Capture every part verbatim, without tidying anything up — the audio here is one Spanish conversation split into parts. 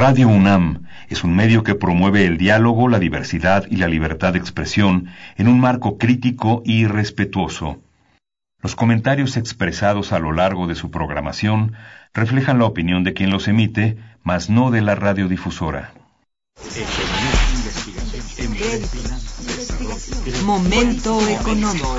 Radio UNAM es un medio que promueve el diálogo, la diversidad y la libertad de expresión en un marco crítico y respetuoso. Los comentarios expresados a lo largo de su programación reflejan la opinión de quien los emite, mas no de la radiodifusora. Momento económico.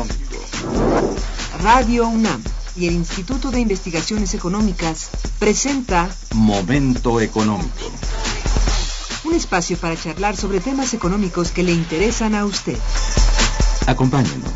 Radio UNAM y el Instituto de Investigaciones Económicas presenta Momento económico. Un espacio para charlar sobre temas económicos que le interesan a usted. Acompáñenos.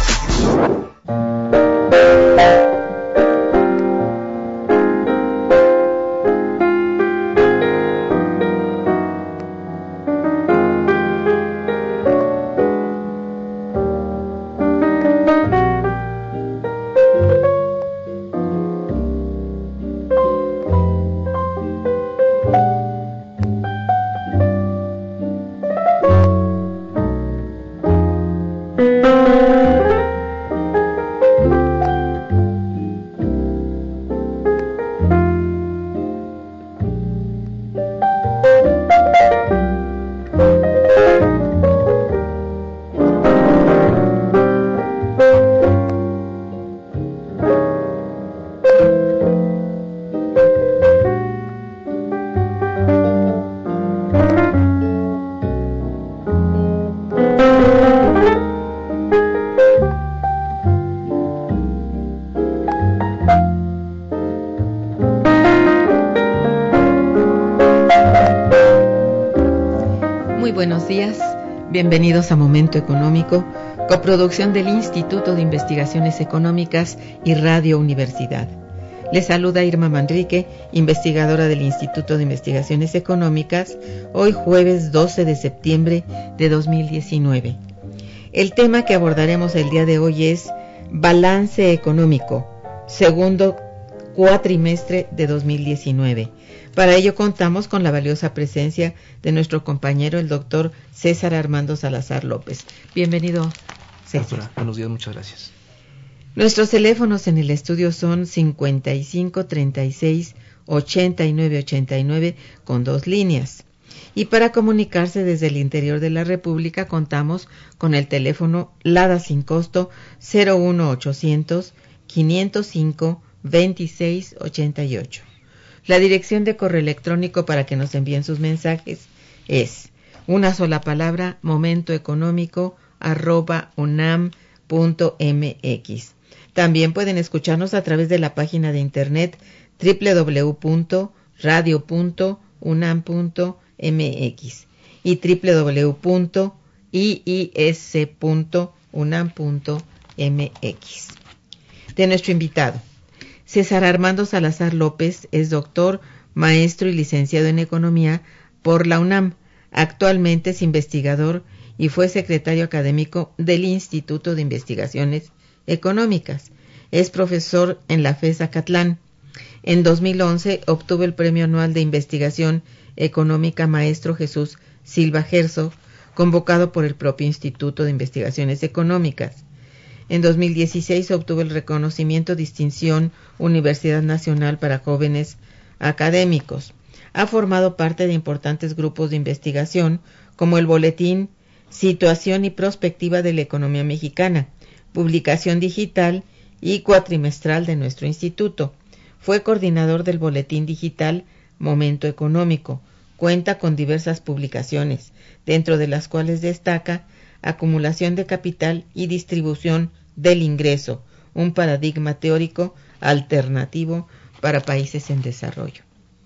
Buenos días, bienvenidos a Momento Económico, coproducción del Instituto de Investigaciones Económicas y Radio Universidad. Les saluda Irma Manrique, investigadora del Instituto de Investigaciones Económicas, hoy jueves doce de septiembre de dos mil diecinueve. El tema que abordaremos el día de hoy es Balance Económico, segundo cuatrimestre de dos mil diecinueve. Para ello contamos con la valiosa presencia de nuestro compañero, el doctor César Armando Salazar López. Bienvenido, César. Doctora, buenos días, muchas gracias. Nuestros teléfonos en el estudio son cincuenta y cinco, treinta y seis, ochenta y nueve, ochenta y nueve con dos líneas. Y para comunicarse desde el interior de la República contamos con el teléfono LADA sin costo cero uno ochocientos, quinientos cinco, veintiséis ochenta y ocho. La dirección de correo electrónico para que nos envíen sus mensajes es una sola palabra, momentoeconómico arroba unam punto mx. También pueden escucharnos a través de la página de internet doble u doble u doble u punto radio punto unam punto mx y doble u doble u doble u punto i i s punto unam punto mx. De nuestro invitado. César Armando Salazar López es doctor, maestro y licenciado en Economía por la UNAM. Actualmente es investigador y fue secretario académico del Instituto de Investigaciones Económicas. Es profesor en la FES Acatlán. En dos mil once obtuvo el Premio Anual de Investigación Económica Maestro Jesús Silva Herzog, convocado por el propio Instituto de Investigaciones Económicas. En dos mil dieciséis obtuvo el reconocimiento Distinción Universidad Nacional para Jóvenes Académicos. Ha formado parte de importantes grupos de investigación como el Boletín Situación y Prospectiva de la Economía Mexicana, publicación digital y cuatrimestral de nuestro instituto. Fue coordinador del Boletín Digital Momento Económico. Cuenta con diversas publicaciones, dentro de las cuales destaca Acumulación de Capital y Distribución del Ingreso, un paradigma teórico alternativo para países en desarrollo.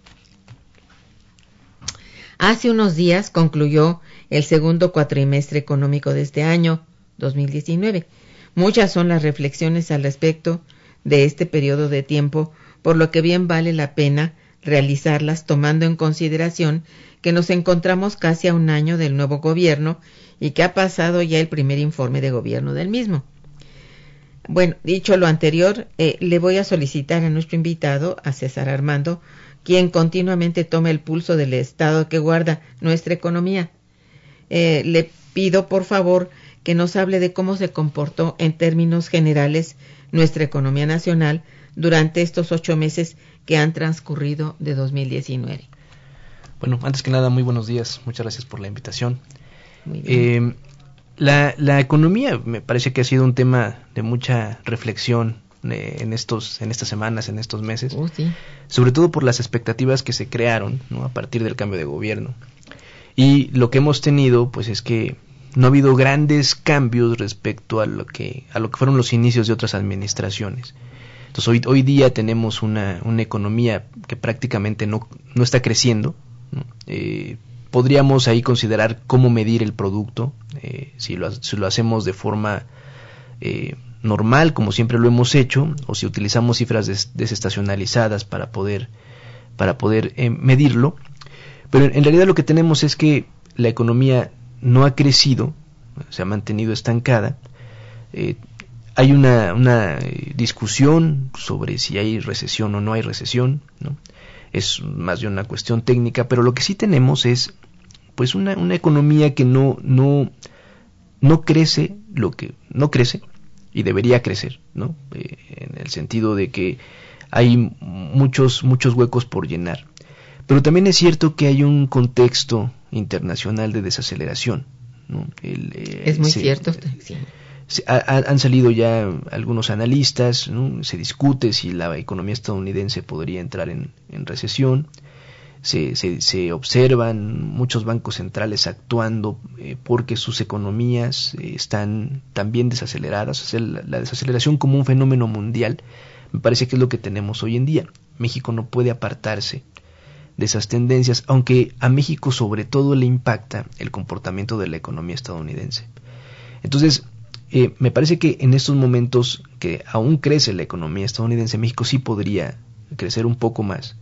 Hace unos días concluyó el segundo cuatrimestre económico de este año, dos mil diecinueve. Muchas son las reflexiones al respecto de este periodo de tiempo, por lo que bien vale la pena realizarlas tomando en consideración que nos encontramos casi a un año del nuevo gobierno y que ha pasado ya el primer informe de gobierno del mismo. Bueno, dicho lo anterior, eh, le voy a solicitar a nuestro invitado, a César Armando, quien continuamente toma el pulso del estado que guarda nuestra economía. Eh, le pido, por favor, que nos hable de cómo se comportó en términos generales nuestra economía nacional durante estos ocho meses que han transcurrido de dos mil diecinueve. Bueno, antes que nada, muy buenos días. Muchas gracias por la invitación. Eh, la, la economía me parece que ha sido un tema de mucha reflexión eh, en estos, en estas semanas, en estos meses. Oh, sí. Sobre todo por las expectativas que se crearon, ¿no?, a partir del cambio de gobierno. Y lo que hemos tenido, pues, es que no ha habido grandes cambios respecto a lo que a lo que fueron los inicios de otras administraciones. Entonces, hoy, hoy día tenemos una, una economía que prácticamente no, no está creciendo, ¿no? Eh, podríamos ahí considerar cómo medir el producto, eh, si, lo, si lo hacemos de forma eh, normal, como siempre lo hemos hecho, o si utilizamos cifras des, desestacionalizadas para poder, para poder eh, medirlo. Pero en, en realidad lo que tenemos es que la economía no ha crecido, se ha mantenido estancada. Eh, hay una, una discusión sobre si hay recesión o no hay recesión, ¿no? Es más bien una cuestión técnica, pero lo que sí tenemos es pues una, una economía que no, no, no crece lo que no crece y debería crecer, ¿no? Eh, en el sentido de que hay muchos, muchos huecos por llenar. Pero también es cierto que hay un contexto internacional de desaceleración, ¿no? El, eh, es muy se, cierto. Sí. Se, ha, han salido ya algunos analistas, ¿no? Se discute si la economía estadounidense podría entrar en, en recesión. Se, se, se observan muchos bancos centrales actuando eh, porque sus economías eh, están también desaceleradas. O sea, la, la desaceleración como un fenómeno mundial me parece que es lo que tenemos hoy en día. México no puede apartarse de esas tendencias, aunque a México sobre todo le impacta el comportamiento de la economía estadounidense. Entonces, eh, me parece que en estos momentos que aún crece la economía estadounidense, México sí podría crecer un poco más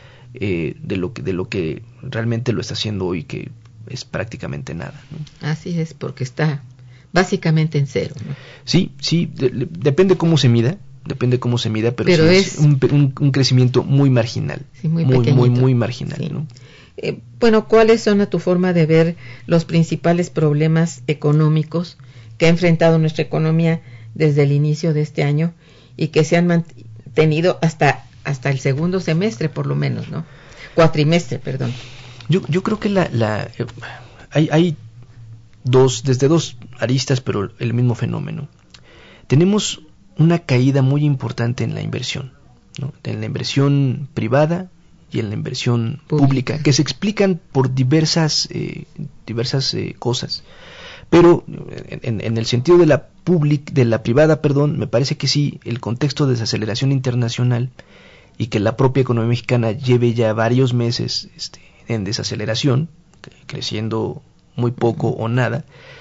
eh, de lo que de lo que realmente lo está haciendo hoy, que es prácticamente nada, ¿no? Así es, porque está básicamente en cero, ¿no? Sí, sí, de, de, depende cómo se mida. Depende cómo se mida, pero, pero sí es, es un, un, un crecimiento muy marginal, sí, muy, muy, muy, muy marginal, sí. ¿no? Eh, bueno, ¿cuáles son, a tu forma de ver, los principales problemas económicos que ha enfrentado nuestra economía desde el inicio de este año y que se han mantenido hasta hasta el segundo semestre, por lo menos, ¿no? Cuatrimestre, perdón. Yo, yo creo que la, la eh, hay, hay dos, desde dos aristas, pero el mismo fenómeno. Tenemos una caída muy importante en la inversión, ¿no? En la inversión privada y en la inversión pública, pública que se explican por diversas eh, diversas eh, cosas. Pero en, en el sentido de la public, de la privada, perdón, me parece que sí, el contexto de desaceleración internacional y que la propia economía mexicana lleve ya varios meses este, en desaceleración, creciendo muy poco o nada,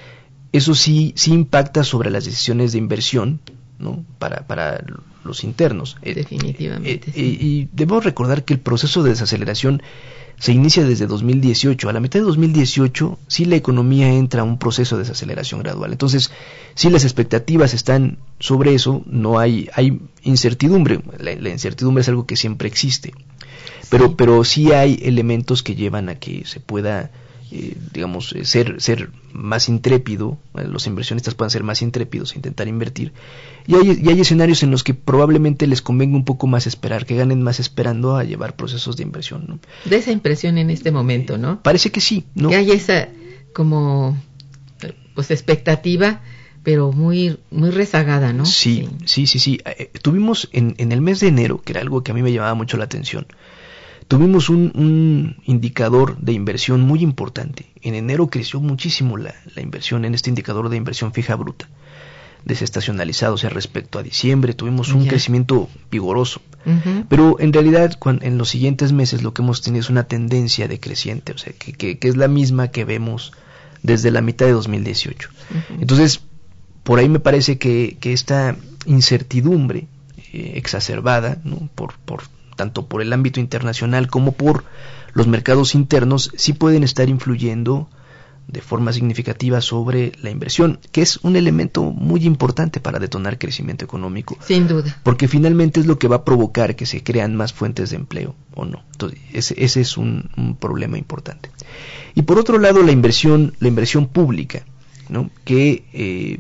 eso sí, sí impacta sobre las decisiones de inversión, ¿no? Para, para los internos. Definitivamente. Eh, eh, sí. y, y debemos recordar que el proceso de desaceleración se inicia desde dos mil dieciocho. A la mitad de dos mil dieciocho, sí la economía entra a un proceso de desaceleración gradual. Entonces, si las expectativas están sobre eso, no hay, hay incertidumbre. La, la incertidumbre es algo que siempre existe. Pero, sí. pero sí hay elementos que llevan a que se pueda Eh, digamos, eh, ser ser más intrépido, eh, los inversionistas puedan ser más intrépidos e intentar invertir, y hay, y hay escenarios en los que probablemente les convenga un poco más esperar, que ganen más esperando a llevar procesos de inversión, ¿no? De esa impresión en este momento, ¿no? Eh, parece que sí, ¿no? Que hay esa como pues expectativa, pero muy muy rezagada, ¿no? Sí, sí, sí, sí, sí. Eh, tuvimos en, en el mes de enero, que era algo que a mí me llamaba mucho la atención, tuvimos un, un indicador de inversión muy importante. En enero creció muchísimo la, la inversión en este indicador de inversión fija bruta, desestacionalizado, o sea, respecto a diciembre, tuvimos un yeah. crecimiento vigoroso. Uh-huh. Pero en realidad, cuando, en los siguientes meses lo que hemos tenido es una tendencia decreciente, o sea, que, que, que es la misma que vemos desde la mitad de dos mil dieciocho. Uh-huh. Entonces, por ahí me parece que, que esta incertidumbre eh, exacerbada, ¿no? por, por tanto por el ámbito internacional como por los mercados internos, sí pueden estar influyendo de forma significativa sobre la inversión, que es un elemento muy importante para detonar crecimiento económico. Sin duda. Porque finalmente es lo que va a provocar que se crean más fuentes de empleo, ¿o no? Entonces, ese, ese es un, un problema importante. Y por otro lado, la inversión, la inversión pública, ¿no? Que eh,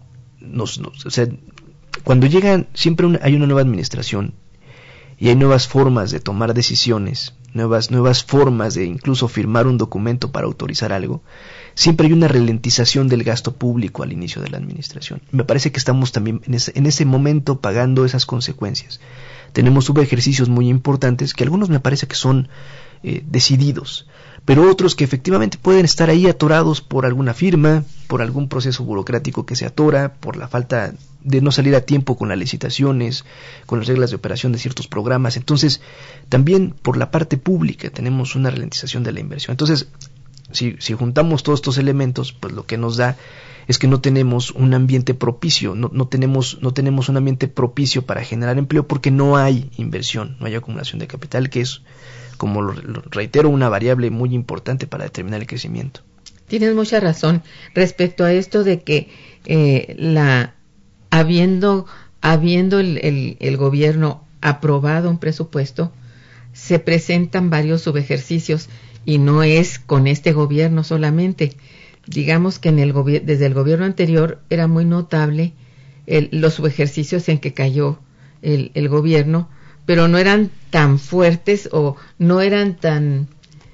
nos, nos, o sea, cuando llegan, siempre una, hay una nueva administración, y hay nuevas formas de tomar decisiones, nuevas, nuevas formas de incluso firmar un documento para autorizar algo, siempre hay una ralentización del gasto público al inicio de la administración. Me parece que estamos también en ese, en ese momento pagando esas consecuencias. Tenemos subejercicios muy importantes que algunos me parece que son eh, decididos, pero otros que efectivamente pueden estar ahí atorados por alguna firma, por algún proceso burocrático que se atora, por la falta de no salir a tiempo con las licitaciones, con las reglas de operación de ciertos programas. Entonces, también por la parte pública tenemos una ralentización de la inversión. Entonces, si, si juntamos todos estos elementos, pues lo que nos da es que no tenemos un ambiente propicio, no, no tenemos, no tenemos un ambiente propicio para generar empleo porque no hay inversión, no hay acumulación de capital, que es, como lo, lo reitero, una variable muy importante para determinar el crecimiento. Tienes mucha razón respecto a esto de que eh, la habiendo habiendo el, el, el gobierno aprobado un presupuesto, se presentan varios subejercicios y no es con este gobierno solamente. Digamos que en el gobi- desde el gobierno anterior era muy notable el, los subejercicios en que cayó el, el gobierno, pero no eran tan fuertes o no eran tan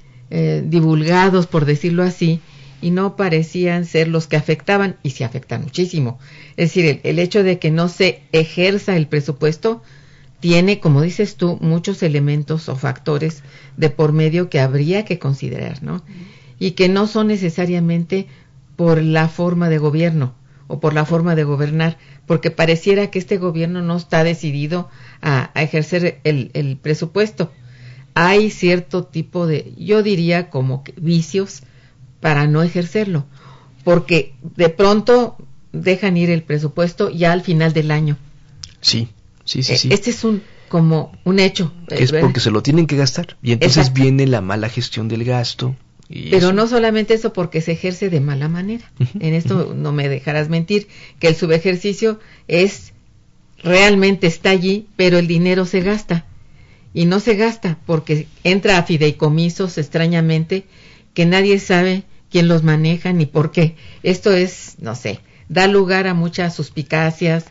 eh, divulgados, por decirlo así, y no parecían ser los que afectaban, y se afectan muchísimo. Es decir, el, el hecho de que no se ejerza el presupuesto tiene, como dices tú, muchos elementos o factores de por medio que habría que considerar, ¿no? Y que no son necesariamente por la forma de gobierno o por la forma de gobernar, porque pareciera que este gobierno no está decidido a, a ejercer el, el presupuesto. Hay cierto tipo de, yo diría como que vicios para no ejercerlo, porque de pronto dejan ir el presupuesto ya al final del año. Sí, sí, sí, sí. Este es un como un hecho. Que es ¿verdad? porque se lo tienen que gastar. Y entonces Exacto. Viene la mala gestión del gasto. Y Pero eso. no solamente eso, porque se ejerce de mala manera. Uh-huh, en esto uh-huh. no me dejarás mentir, que el subejercicio es, realmente está allí, pero el dinero se gasta. Y no se gasta porque entra a fideicomisos extrañamente, que nadie sabe quién los maneja ni por qué. Esto es, no sé, da lugar a muchas suspicacias,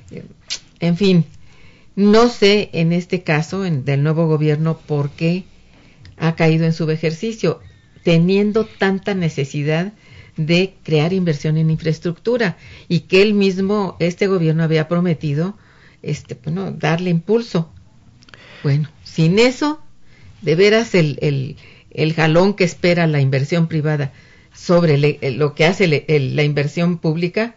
en fin. No sé en este caso en, del nuevo gobierno por qué ha caído en subejercicio, teniendo tanta necesidad de crear inversión en infraestructura y que él mismo, este gobierno había prometido, este, bueno, darle impulso. Bueno, sin eso, de veras el, el, el jalón que espera la inversión privada sobre le, lo que hace le, el, la inversión pública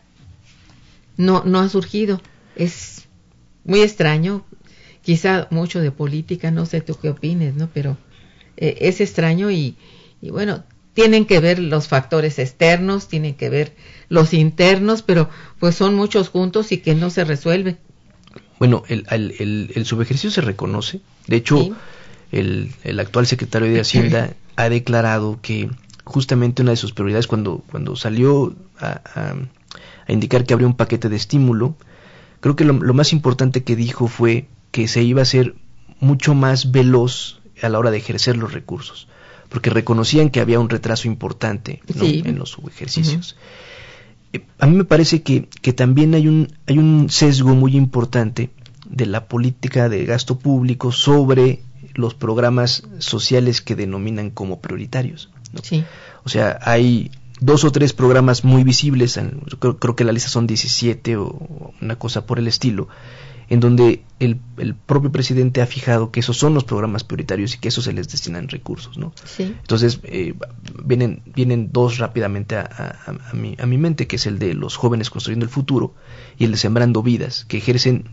no, no ha surgido. Es muy extraño, quizá mucho de política, no sé tú qué opines, ¿no? Pero eh, es extraño y, y bueno, tienen que ver los factores externos, tienen que ver los internos, pero pues son muchos juntos y que no se resuelve. Bueno, el, el, el, el subejercicio se reconoce. De hecho, sí. el, el actual secretario de Hacienda ha declarado que justamente una de sus prioridades cuando, cuando salió a, a, a indicar que habría un paquete de estímulo, creo que lo, lo más importante que dijo fue que se iba a ser mucho más veloz a la hora de ejercer los recursos, porque reconocían que había un retraso importante, ¿no? Sí. en los subejercicios. Uh-huh. Eh, a mí me parece que, que también hay un, hay un sesgo muy importante de la política de gasto público sobre los programas sociales que denominan como prioritarios, ¿no? Sí. O sea, hay dos o tres programas muy visibles, creo, creo que la lista son diecisiete o una cosa por el estilo, en donde el, el propio presidente ha fijado que esos son los programas prioritarios y que esos se les destinan recursos, ¿no? Sí. Entonces, eh, vienen, vienen dos rápidamente a, a, a, mi, a mi mente, que es el de los jóvenes construyendo el futuro y el de sembrando vidas, que ejercen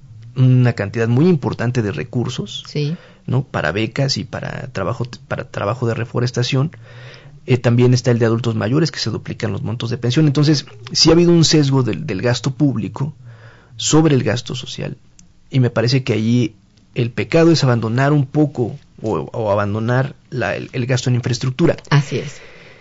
una cantidad muy importante de recursos, sí. ¿no? Para becas y para trabajo, para trabajo de reforestación. Eh, también está el de adultos mayores, que se duplican los montos de pensión. Entonces, sí ha habido un sesgo del, del gasto público sobre el gasto social, y me parece que allí el pecado es abandonar un poco o, o abandonar la, el, el gasto en infraestructura. Así es.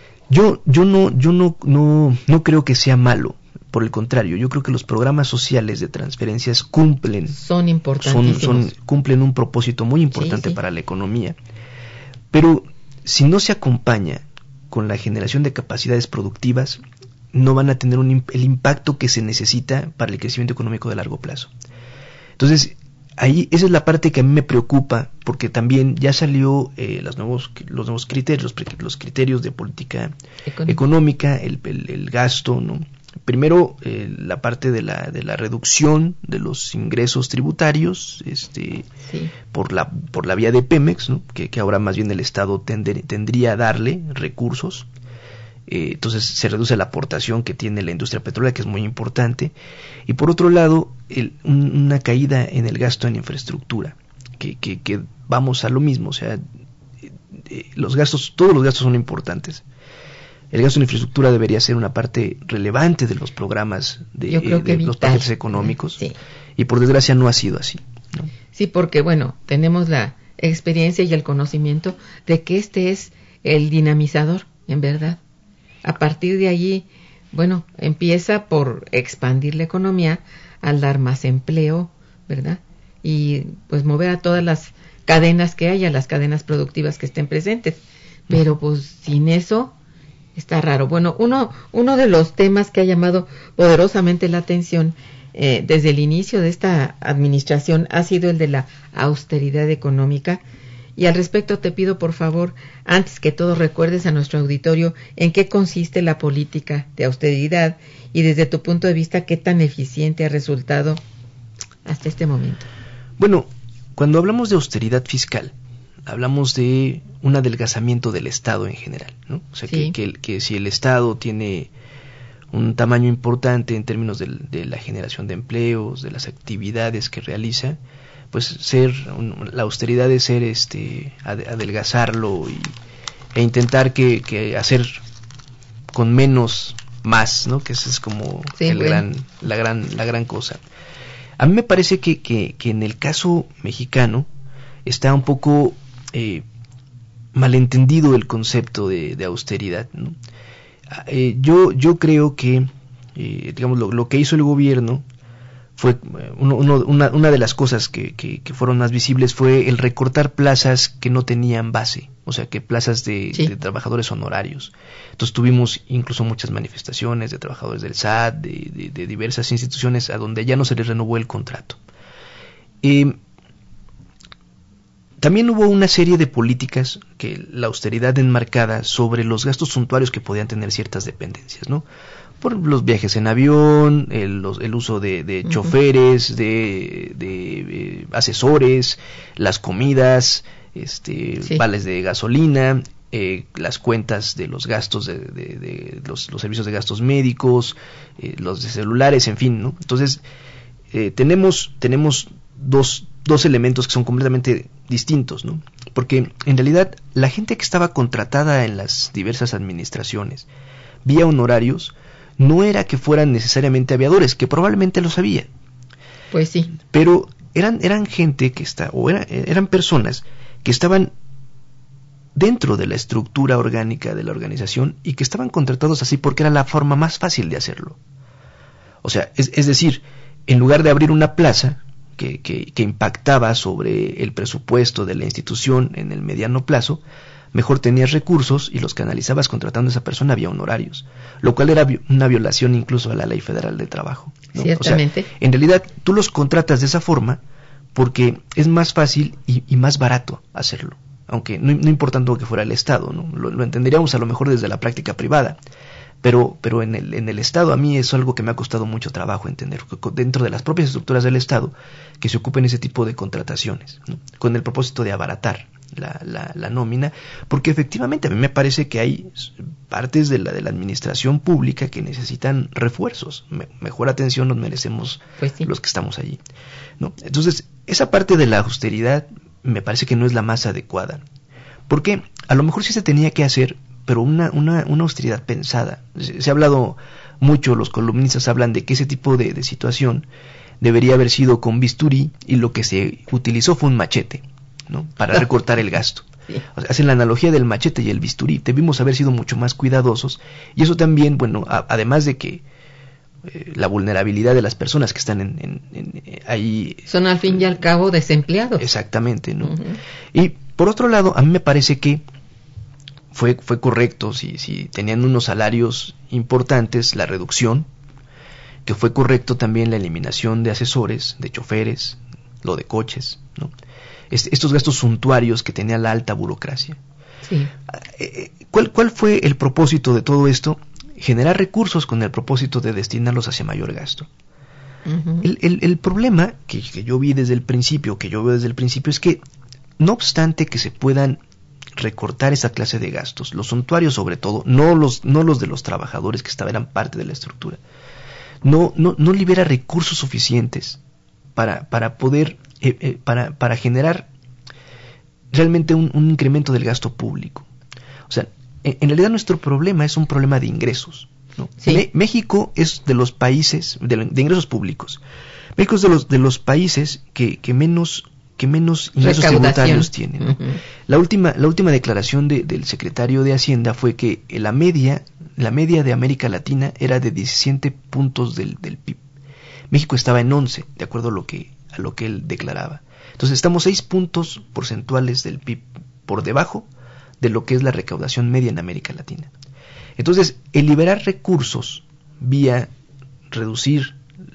Yo yo no yo no no no creo que sea malo, por el contrario, yo creo que los programas sociales de transferencias cumplen son importantísimos, son, son cumplen un propósito muy importante, sí, sí. para la economía, pero si no se acompaña con la generación de capacidades productivas, no van a tener un, el impacto que se necesita para el crecimiento económico de largo plazo. Entonces, ahí esa es la parte que a mí me preocupa, porque también ya salió eh, los nuevos los nuevos criterios, los criterios de política Económica, económica el, el, el gasto, ¿no? Primero eh, la parte de la de la reducción de los ingresos tributarios, este, sí. por la por la vía de Pemex, ¿no? que, que ahora más bien el Estado tender, tendría a darle recursos. Eh, entonces se reduce la aportación que tiene la industria petrolera, que es muy importante, y por otro lado el, un, una caída en el gasto en infraestructura, que, que, que vamos a lo mismo, o sea, eh, eh, los gastos, todos los gastos son importantes. El gasto en infraestructura debería ser una parte relevante de los programas de, Yo creo que de los paquetes económicos, sí. y por desgracia no ha sido así, ¿no? Sí, porque bueno, tenemos la experiencia y el conocimiento de que este es el dinamizador, en verdad. A partir de allí, bueno, empieza por expandir la economía, al dar más empleo, ¿verdad? Y pues mover a todas las cadenas que haya, las cadenas productivas que estén presentes. Pero pues sin eso está raro. Bueno, uno, uno de los temas que ha llamado poderosamente la atención eh, desde el inicio de esta administración ha sido el de la austeridad económica. Y al respecto te pido, por favor, antes que todo recuerdes a nuestro auditorio en qué consiste la política de austeridad y desde tu punto de vista qué tan eficiente ha resultado hasta este momento. Bueno, cuando hablamos de austeridad fiscal, hablamos de un adelgazamiento del Estado en general, ¿no? O sea, sí. que, que, que si el Estado tiene un tamaño importante en términos de, de la generación de empleos, de las actividades que realiza, pues ser un, la austeridad es ser este adelgazarlo y, e intentar que, que hacer con menos más, ¿no? Que esa es como sí, el bueno. gran la gran la gran cosa. A mí me parece que, que, que en el caso mexicano está un poco eh, malentendido el concepto de, de austeridad, ¿no? Eh, yo yo creo que eh, digamos lo, lo que hizo el gobierno fue uno, uno, una, una de las cosas que, que, que fueron más visibles fue el recortar plazas que no tenían base, o sea, que plazas de, sí. de trabajadores honorarios. Entonces tuvimos incluso muchas manifestaciones de trabajadores del S A T, de, de, de diversas instituciones a donde ya no se les renovó el contrato. Eh, También hubo una serie de políticas que la austeridad enmarcada sobre los gastos suntuarios que podían tener ciertas dependencias, ¿no? Por los viajes en avión, el, los, el uso de, de uh-huh. choferes, de, de eh, asesores, las comidas, este, sí. vales de gasolina, eh, las cuentas de los gastos de, de, de los, los servicios de gastos médicos, eh, los de celulares, en fin, ¿no? Entonces eh, tenemos tenemos dos dos elementos que son completamente distintos, ¿no? Porque en realidad la gente que estaba contratada en las diversas administraciones vía honorarios no era que fueran necesariamente aviadores, que probablemente los había. Pues sí. Pero eran eran gente que está o era, eran personas que estaban dentro de la estructura orgánica de la organización y que estaban contratados así porque era la forma más fácil de hacerlo. O sea, es, es decir, en lugar de abrir una plaza Que, que, que impactaba sobre el presupuesto de la institución en el mediano plazo, mejor tenías recursos y los canalizabas contratando a esa persona vía honorarios, lo cual era vi- una violación incluso a la Ley Federal del Trabajo, ¿no? Ciertamente. O sea, en realidad tú los contratas de esa forma porque es más fácil y, y más barato hacerlo, aunque no, no importando que fuera el Estado, ¿no? Lo, lo entenderíamos a lo mejor desde la práctica privada. Pero, pero en el, en el Estado a mí es algo que me ha costado mucho trabajo entender, dentro de las propias estructuras del Estado, que se ocupen ese tipo de contrataciones, ¿no? Con el propósito de abaratar la, la, la nómina, porque efectivamente a mí me parece que hay partes de la, de la administración pública que necesitan refuerzos, me, mejor atención nos merecemos pues sí. los que estamos allí, ¿no? Entonces, esa parte de la austeridad me parece que no es la más adecuada, porque a lo mejor sí se tenía que hacer, pero una, una, una austeridad pensada. Se, se ha hablado mucho, los columnistas hablan de que ese tipo de, de situación debería haber sido con bisturí y lo que se utilizó fue un machete, ¿no? Para recortar el gasto. Sí. O sea, hacen la analogía del machete y el bisturí. Debimos haber sido mucho más cuidadosos y eso también, bueno, a, además de que eh, la vulnerabilidad de las personas que están en, en, en, en ahí... Son al fin y al cabo desempleados. Exactamente, ¿no? Uh-huh. Y por otro lado, a mí me parece que Fue, fue correcto, si, si tenían unos salarios importantes, la reducción, que fue correcto también la eliminación de asesores, de choferes, lo de coches, ¿no? Est- estos gastos suntuarios que tenía la alta burocracia. Sí. ¿Cuál, ¿Cuál fue el propósito de todo esto? Generar recursos con el propósito de destinarlos hacia mayor gasto. Uh-huh. El, el, el problema que, que yo vi desde el principio, que yo veo desde el principio, es que no obstante que se puedan recortar esa clase de gastos, los suntuarios sobre todo, no los, no los de los trabajadores que estaban, eran parte de la estructura, no, no, no libera recursos suficientes para, para poder, eh, eh, para, para generar realmente un, un incremento del gasto público. O sea, en, en realidad nuestro problema es un problema de ingresos, ¿no? Sí. Me, México es de los países de, de ingresos públicos. México es de los de los países que, que menos que menos ingresos tributarios tienen, ¿no? Uh-huh. La última la última declaración de, del secretario de Hacienda fue que la media la media de América Latina era de diecisiete puntos del, del P I B. México estaba en once, de acuerdo a lo que a lo que él declaraba. Entonces estamos seis puntos porcentuales del P I B por debajo de lo que es la recaudación media en América Latina. Entonces, el liberar recursos vía reducir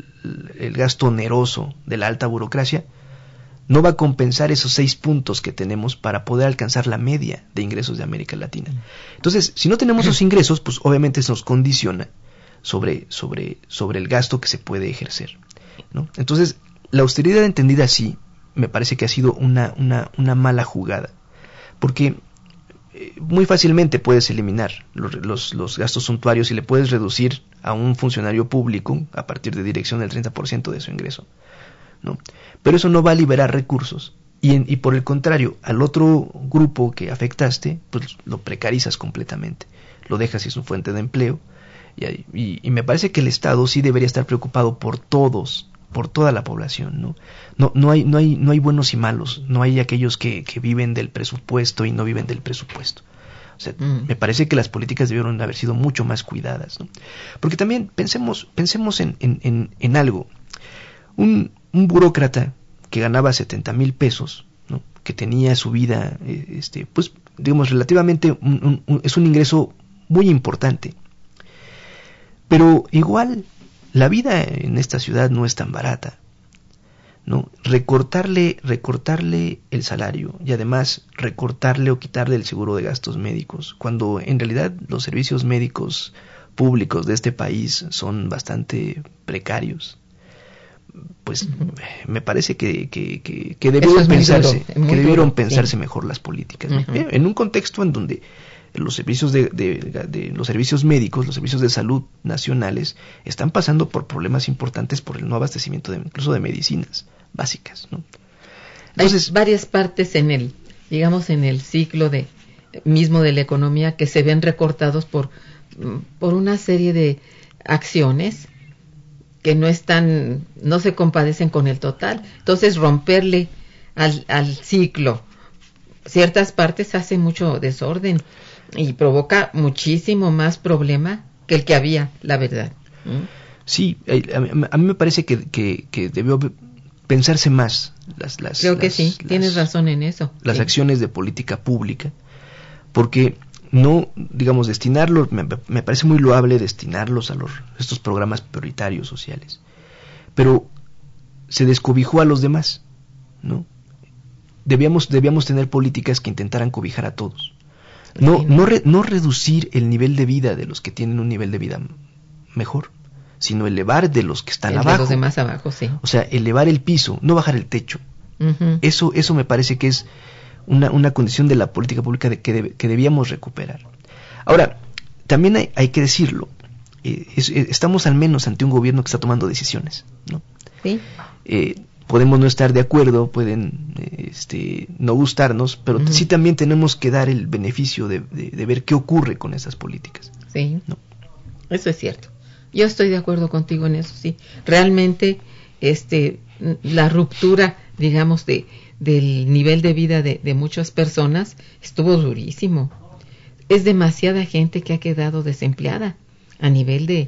el gasto oneroso de la alta burocracia no va a compensar esos seis puntos que tenemos para poder alcanzar la media de ingresos de América Latina. Entonces, si no tenemos esos ingresos, pues obviamente eso nos condiciona sobre, sobre, sobre el gasto que se puede ejercer, ¿no? Entonces, la austeridad entendida así me parece que ha sido una, una, una mala jugada, porque eh, muy fácilmente puedes eliminar los, los, los gastos suntuarios y le puedes reducir a un funcionario público a partir de dirección el treinta por ciento de su ingreso, ¿no? Pero eso no va a liberar recursos y, en, y por el contrario, al otro grupo que afectaste, pues lo precarizas completamente, lo dejas sin su fuente de empleo y, y, y me parece que el Estado sí debería estar preocupado por todos, por toda la población, ¿no? No, no hay, no hay, no hay buenos y malos, no hay aquellos que, que viven del presupuesto y no viven del presupuesto. O sea, mm. me parece que las políticas debieron haber sido mucho más cuidadas, ¿no? Porque también pensemos, pensemos en, en, en, en algo. Un, un burócrata que ganaba setenta mil pesos, ¿no? Que tenía su vida, eh, este, pues, digamos, relativamente, un, un, un, es un ingreso muy importante. Pero igual, la vida en esta ciudad no es tan barata, ¿no? Recortarle, recortarle el salario y además recortarle o quitarle el seguro de gastos médicos, cuando en realidad los servicios médicos públicos de este país son bastante precarios, pues uh-huh. me parece que, que, que, que debieron pensarse, duro, que debieron duro, pensarse sí. mejor las políticas, uh-huh. en un contexto en donde los servicios de, de, de los servicios médicos, los servicios de salud nacionales están pasando por problemas importantes por el no abastecimiento de, incluso de medicinas básicas, ¿no? Entonces, hay varias partes en el, digamos, en el ciclo de mismo de la economía que se ven recortados por por una serie de acciones que no están, no se compadecen con el total. Entonces, romperle al, al ciclo ciertas partes hace mucho desorden y provoca muchísimo más problema que el que había, la verdad. ¿Mm? Sí, a, a mí me parece que, que, que debió pensarse más las, las creo que las, sí, las, tienes razón en eso. Las sí. acciones de política pública, porque no, digamos, destinarlos, me, me parece muy loable destinarlos a los estos programas prioritarios sociales, pero se descobijó a los demás, ¿no? Debíamos, debíamos tener políticas que intentaran cobijar a todos. No, no, re, no reducir el nivel de vida de los que tienen un nivel de vida mejor, sino elevar de los que están el abajo. De los demás abajo, sí. O sea, elevar el piso, no bajar el techo. Uh-huh. Eso, eso me parece que es una, una condición de la política pública de que, de, que debíamos recuperar. Ahora, también hay, hay que decirlo, eh, es, eh, estamos al menos ante un gobierno que está tomando decisiones, ¿no? Sí. Eh, podemos no estar de acuerdo, pueden este, no gustarnos, pero uh-huh. sí también tenemos que dar el beneficio de, de, de ver qué ocurre con esas políticas. Sí, ¿no? Eso es cierto. Yo estoy de acuerdo contigo en eso, sí. Realmente, este, la ruptura, digamos, de del nivel de vida de, de muchas personas estuvo durísimo. Es demasiada gente que ha quedado desempleada a nivel de,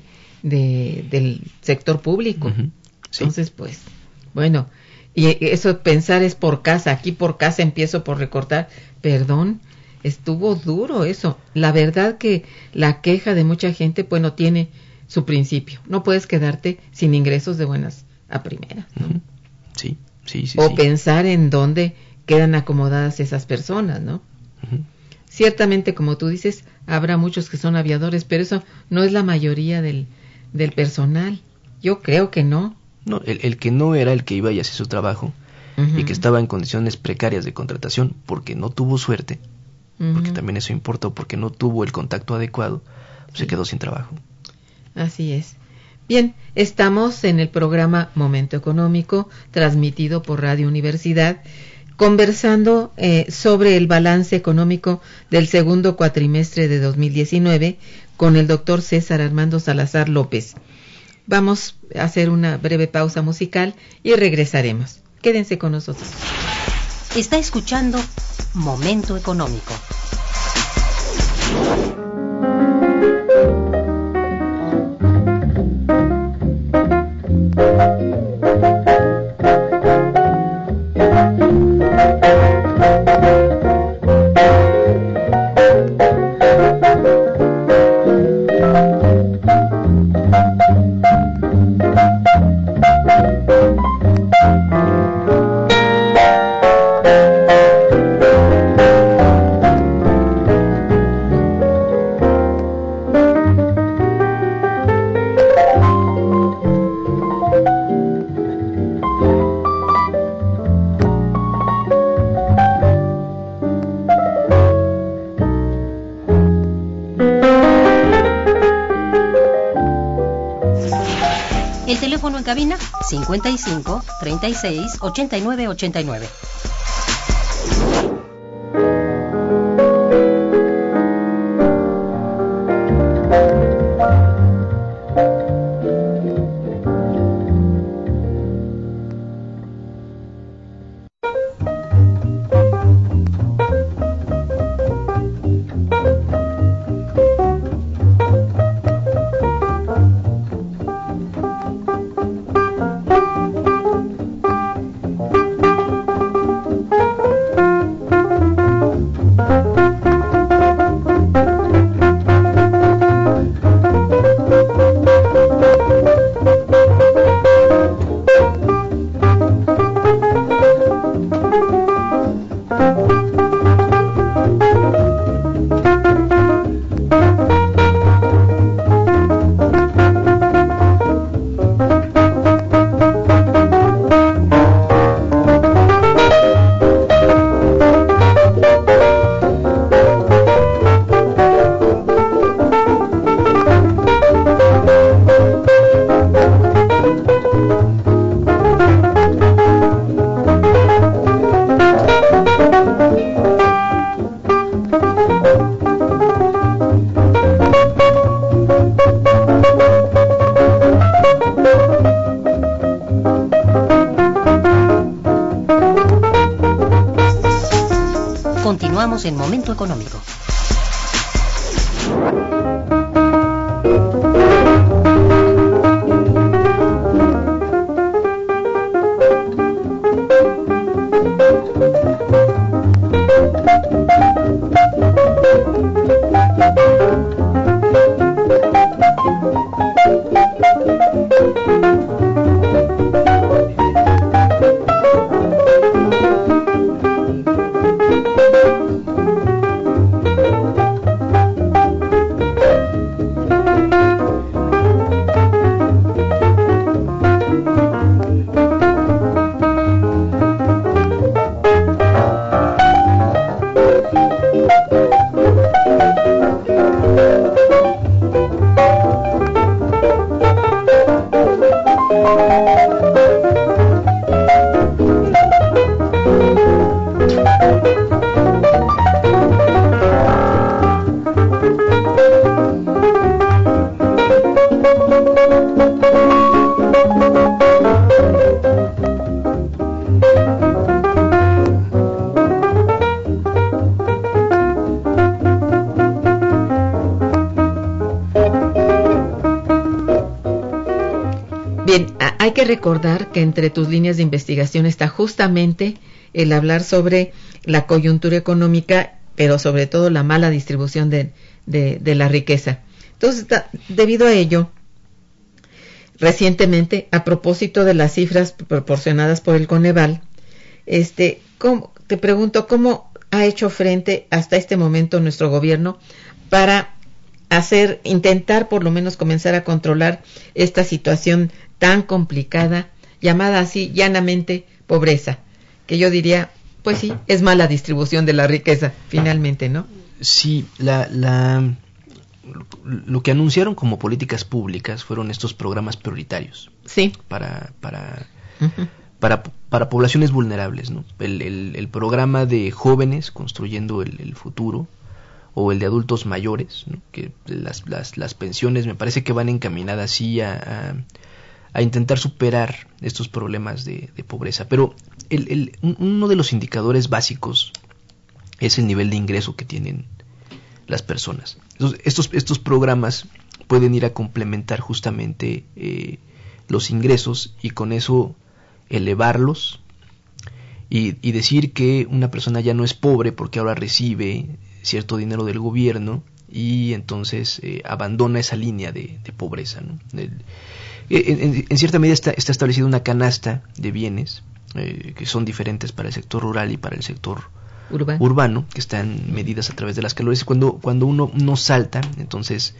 de del sector público. Uh-huh. Sí. Entonces, pues, bueno, y eso pensar es por casa, aquí por casa empiezo por recortar, perdón, estuvo duro eso. La verdad que la queja de mucha gente, bueno, tiene su principio. No puedes quedarte sin ingresos de buenas a primeras, ¿no? Sí, Sí, sí, o sí. pensar en dónde quedan acomodadas esas personas, ¿no? Uh-huh. Ciertamente, como tú dices, habrá muchos que son aviadores, pero eso no es la mayoría del, del personal. Yo creo que no. No, el, el que no era el que iba y hacía su trabajo, Uh-huh. y que estaba en condiciones precarias de contratación porque no tuvo suerte, Uh-huh. porque también eso importó, porque no tuvo el contacto adecuado, pues Sí. se quedó sin trabajo. Así es. Bien, estamos en el programa Momento Económico, transmitido por Radio Universidad, conversando eh, sobre el balance económico del segundo cuatrimestre de dos mil diecinueve con el doctor César Armando Salazar López. Vamos a hacer una breve pausa musical y regresaremos. Quédense con nosotros. Está escuchando Momento Económico. El teléfono en cabina cincuenta y cinco, treinta y seis, ochenta y nueve, ochenta y nueve. Continuamos en Momento Económico. Bien, hay que recordar que entre tus líneas de investigación está justamente el hablar sobre la coyuntura económica, pero sobre todo la mala distribución de, de, de la riqueza. Entonces, debido a ello, recientemente, a propósito de las cifras proporcionadas por el Coneval, este, ¿cómo, te pregunto, ¿cómo ha hecho frente hasta este momento nuestro gobierno para hacer, intentar por lo menos comenzar a controlar esta situación tan complicada, llamada así llanamente pobreza, que yo diría, pues sí, es mala distribución de la riqueza, finalmente, ¿no? Sí, la, la, lo que anunciaron como políticas públicas fueron estos programas prioritarios. Sí. Para, para, Uh-huh. para, para poblaciones vulnerables, ¿no? El, el, el programa de jóvenes construyendo el, el futuro, o el de adultos mayores, ¿no? Que las, las, las pensiones me parece que van encaminadas sí a, a, a intentar superar estos problemas de, de pobreza. Pero el, el, uno de los indicadores básicos es el nivel de ingreso que tienen las personas. Entonces, estos, estos programas pueden ir a complementar justamente eh, los ingresos y con eso elevarlos y, y decir que una persona ya no es pobre porque ahora recibe cierto dinero del gobierno y entonces eh, abandona esa línea de, de pobreza, ¿no? El, en, en, en cierta medida está, está establecida una canasta de bienes eh, que son diferentes para el sector rural y para el sector urbano, urbano que están medidas a través de las calorías. Cuando, cuando uno no salta, entonces,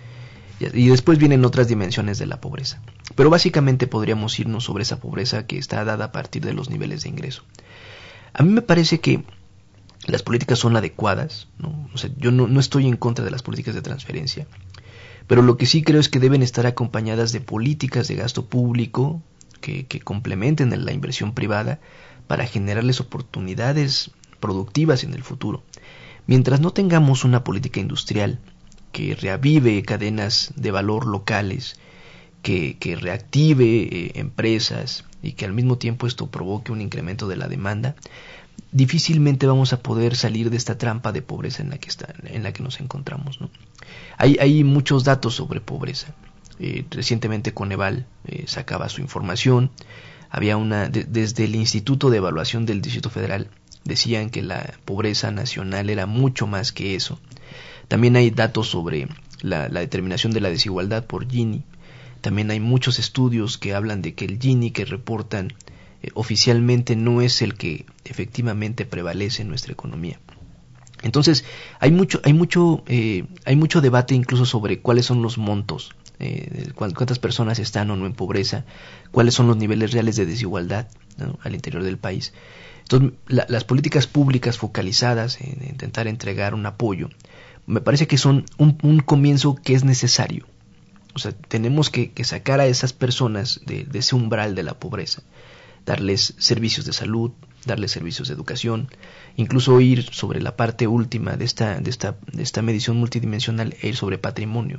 y después vienen otras dimensiones de la pobreza. Pero básicamente podríamos irnos sobre esa pobreza que está dada a partir de los niveles de ingreso. A mí me parece que las políticas son adecuadas, ¿no? O sea, yo no, no estoy en contra de las políticas de transferencia, pero lo que sí creo es que deben estar acompañadas de políticas de gasto público que, que complementen la inversión privada para generarles oportunidades productivas en el futuro. Mientras no tengamos una política industrial que reavive cadenas de valor locales, que, que reactive eh, empresas y que al mismo tiempo esto provoque un incremento de la demanda, difícilmente vamos a poder salir de esta trampa de pobreza en la que está, en la que nos encontramos, ¿no? Hay, hay muchos datos sobre pobreza. Eh, recientemente Coneval eh, sacaba su información. Había una de, desde el Instituto de Evaluación del Distrito Federal decían que la pobreza nacional era mucho más que eso. También hay datos sobre la, la determinación de la desigualdad por Gini. También hay muchos estudios que hablan de que el Gini que reportan eh, oficialmente no es el que efectivamente prevalece en nuestra economía. Entonces hay mucho, hay mucho, eh, hay mucho debate incluso sobre cuáles son los montos, eh, cuántas personas están o no en pobreza, cuáles son los niveles reales de desigualdad, ¿no?, al interior del país. Entonces la, las políticas públicas focalizadas en intentar entregar un apoyo me parece que son un, un comienzo que es necesario. O sea, tenemos que, que sacar a esas personas de, de ese umbral de la pobreza, darles servicios de salud, darles servicios de educación, incluso ir sobre la parte última de esta, de esta, de esta medición multidimensional e ir sobre patrimonio.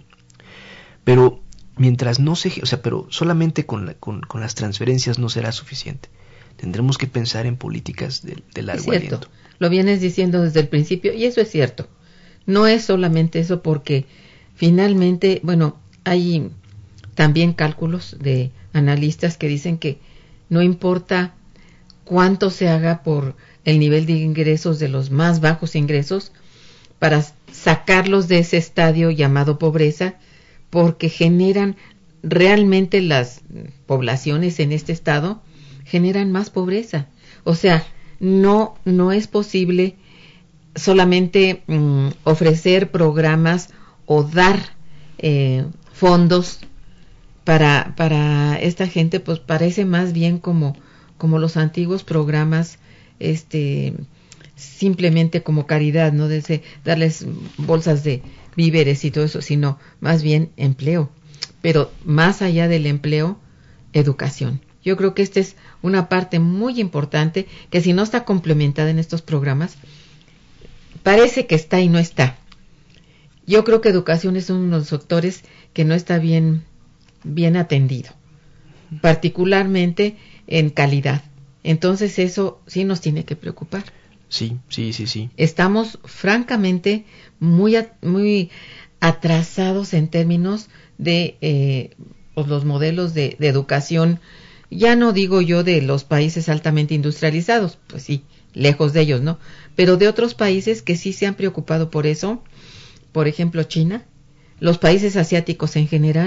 Pero mientras no se, o sea, pero solamente con, la, con, con las transferencias no será suficiente. Tendremos que pensar en políticas de, de largo es cierto, aliento. Lo vienes diciendo desde el principio y eso es cierto. No es solamente eso porque finalmente, bueno, hay también cálculos de analistas que dicen que no importa cuánto se haga por el nivel de ingresos de los más bajos ingresos para sacarlos de ese estadio llamado pobreza, porque generan realmente las poblaciones en este estado generan más pobreza. O sea, no no es posible solamente mm, ofrecer programas o dar eh, fondos para para esta gente, pues parece más bien como como los antiguos programas, este simplemente como caridad, no de ese, darles bolsas de víveres y todo eso, sino más bien empleo. Pero más allá del empleo, educación. Yo creo que esta es una parte muy importante que si no está complementada en estos programas, parece que está y no está. Yo creo que educación es uno de los sectores que no está bien, bien atendido, particularmente en calidad. Entonces eso sí nos tiene que preocupar. Sí, sí, sí, sí. Estamos francamente muy, muy atrasados en términos de eh, pues los modelos de, de educación. Ya no digo yo de los países altamente industrializados, pues sí, lejos de ellos, ¿no? Pero de otros países que sí se han preocupado por eso, por ejemplo China, los países asiáticos en general,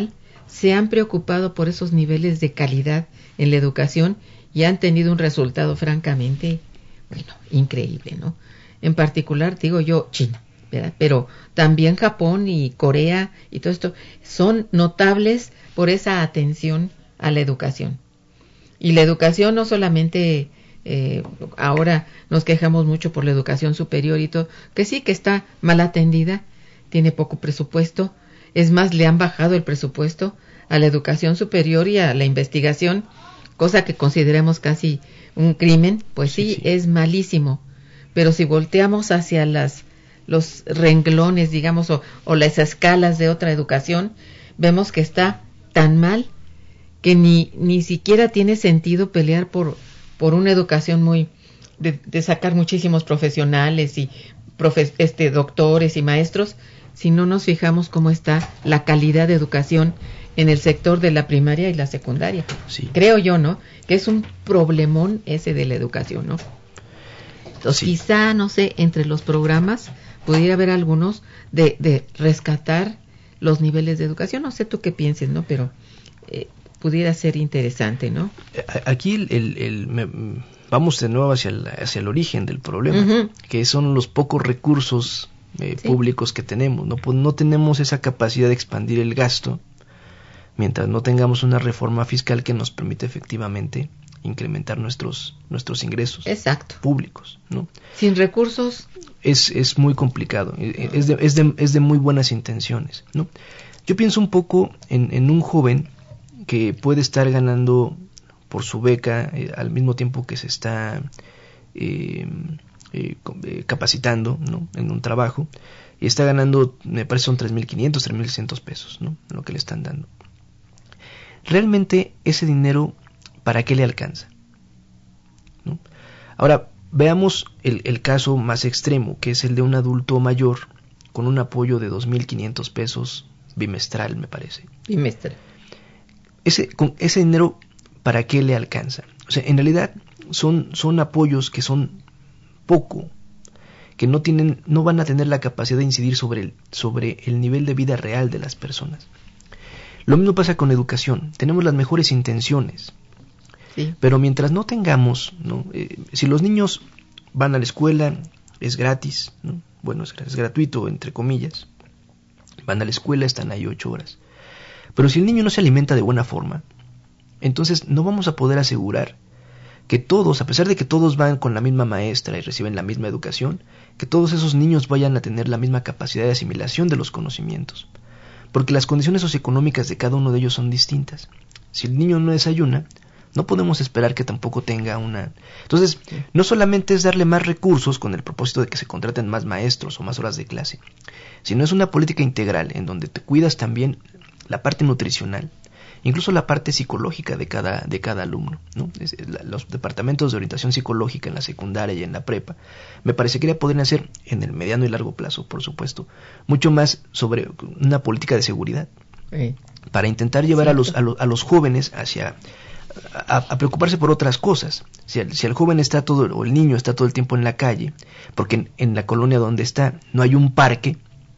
se han preocupado por esos niveles de calidad en la educación y han tenido un resultado francamente, bueno, increíble, ¿no? En particular, digo yo, China, ¿verdad? Pero también Japón y Corea y todo esto son notables por esa atención a la educación. Y la educación no solamente, eh, ahora nos quejamos mucho por la educación superior y todo, que sí que está mal atendida, tiene poco presupuesto, es más, le han bajado el presupuesto a la educación superior y a la investigación, cosa que consideremos casi un crimen, pues sí, sí, sí. es malísimo. Pero si volteamos hacia las los renglones, digamos, o, o las escalas de otra educación, vemos que está tan mal que ni ni siquiera tiene sentido pelear por por una educación muy de, de sacar muchísimos profesionales y profe, este doctores y maestros, si no nos fijamos cómo está la calidad de educación en el sector de la primaria y la secundaria. Sí. Creo yo, ¿no? Que es un problemón ese de la educación, ¿no? Entonces, sí. quizá, no sé, entre los programas pudiera haber algunos de, de rescatar los niveles de educación. No sé tú qué pienses, ¿no? Pero eh, pudiera ser interesante, ¿no? Aquí el, el, el, me, vamos de nuevo hacia el, hacia el origen del problema, uh-huh. que son los pocos recursos eh, sí. públicos que tenemos. No, pues no tenemos esa capacidad de expandir el gasto mientras no tengamos una reforma fiscal que nos permita efectivamente incrementar nuestros nuestros ingresos Exacto. públicos, ¿no? Sin recursos es es muy complicado, es de, es de es de muy buenas intenciones, ¿no? Yo pienso un poco en, en un joven que puede estar ganando por su beca eh, al mismo tiempo que se está eh, eh, capacitando, ¿no? En un trabajo, y está ganando, me parece son tres mil quinientos, tres mil seiscientos pesos, ¿no? Lo que le están dando. Realmente ese dinero, ¿para qué le alcanza? ¿No? Ahora, veamos el, el caso más extremo, que es el de un adulto mayor con un apoyo de dos mil quinientos pesos bimestral, me parece. Bimestral. Ese, con ese dinero, ¿para qué le alcanza? O sea, en realidad son, son apoyos que son poco, que no tienen, no van a tener la capacidad de incidir sobre el, sobre el nivel de vida real de las personas. Lo mismo pasa con la educación. Tenemos las mejores intenciones, sí. pero mientras no tengamos, ¿no? Eh, si los niños van a la escuela, es gratis, ¿no? Bueno, es, es gratuito, entre comillas. Van a la escuela, están ahí ocho horas. Pero si el niño no se alimenta de buena forma, entonces no vamos a poder asegurar que todos, a pesar de que todos van con la misma maestra y reciben la misma educación, que todos esos niños vayan a tener la misma capacidad de asimilación de los conocimientos. Porque las condiciones socioeconómicas de cada uno de ellos son distintas. Si el niño no desayuna, no podemos esperar que tampoco tenga una... Entonces, no solamente es darle más recursos con el propósito de que se contraten más maestros o más horas de clase, sino es una política integral en donde te cuidas también la parte nutricional, incluso la parte psicológica de cada, de cada alumno, ¿no? Es, la, los departamentos de orientación psicológica en la secundaria y en la prepa, me parece que ya podrían hacer, en el mediano y largo plazo, por supuesto, mucho más sobre una política de seguridad, sí. para intentar llevar a los, a, los, a los jóvenes hacia a, a preocuparse por otras cosas. Si el, si el joven está todo, o el niño está todo el tiempo en la calle, porque en, en la colonia donde está no hay un parque,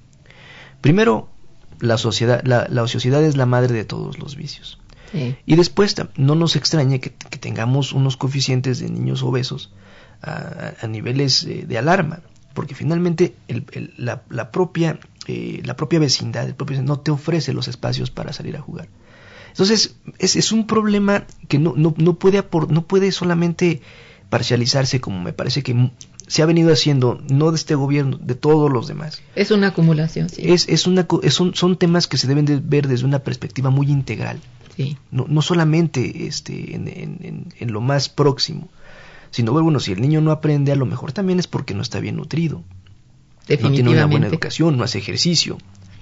primero, La sociedad, la, la ociosidad es la madre de todos los vicios. Sí. Y después no nos extrañe que, que tengamos unos coeficientes de niños obesos a, a niveles eh, de alarma, porque finalmente el, el, la, la propia eh, la propia vecindad, el propio no te ofrece los espacios para salir a jugar. Entonces es, es un problema que no no no puede apor, no puede solamente parcializarse como me parece que se ha venido haciendo, no de este gobierno, de todos los demás. Es una acumulación, sí. Es, es una, es un, son temas que se deben de ver desde una perspectiva muy integral. Sí. No, no solamente este, en, en, en lo más próximo, sino, bueno, si el niño no aprende, a lo mejor también es porque no está bien nutrido. No tiene una buena educación, no hace ejercicio.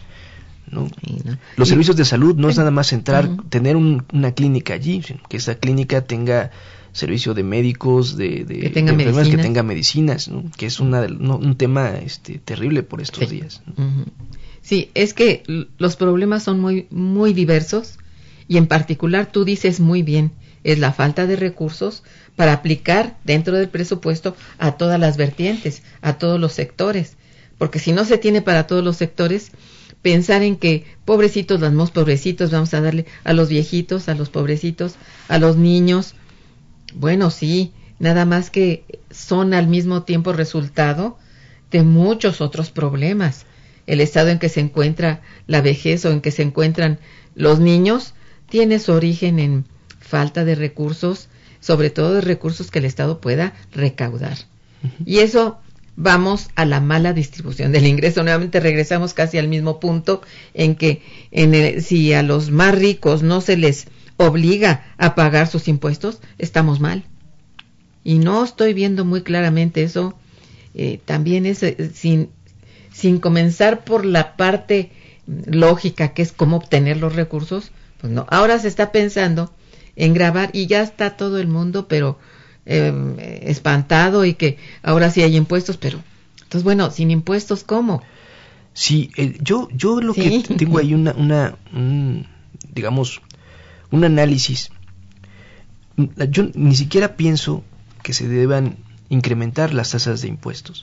¿No? Sí, ¿no? Los y, servicios de salud no es nada más entrar, uh-huh. tener un, una clínica allí, sino que esa clínica tenga servicio de médicos, de, de, que tenga de medicinas, que tenga medicinas, ¿no? Que es una de, no, un tema este, terrible por estos sí. días, ¿no? Uh-huh. Sí, es que los problemas son muy muy diversos y en particular tú dices muy bien, es la falta de recursos para aplicar dentro del presupuesto a todas las vertientes, a todos los sectores, porque si no se tiene para todos los sectores, pensar en que pobrecitos, los más pobrecitos, vamos a darle a los viejitos, a los pobrecitos, a los niños. Bueno, sí, nada más que son al mismo tiempo resultado de muchos otros problemas. El estado en que se encuentra la vejez o en que se encuentran los niños tiene su origen en falta de recursos, sobre todo de recursos que el Estado pueda recaudar. Uh-huh. Y eso, vamos a la mala distribución del ingreso. Nuevamente regresamos casi al mismo punto en que en el, si a los más ricos no se les obliga a pagar sus impuestos, estamos mal. Y no estoy viendo muy claramente eso. Eh, también es eh, sin, sin comenzar por la parte lógica, que es cómo obtener los recursos, pues no. Ahora se está pensando en grabar y ya está todo el mundo, pero eh, espantado, y que ahora sí hay impuestos, pero entonces bueno, sin impuestos, ¿cómo? Sí, eh, yo yo lo ¿Sí? que tengo ahí una una un, digamos un análisis. Yo ni siquiera pienso que se deban incrementar las tasas de impuestos.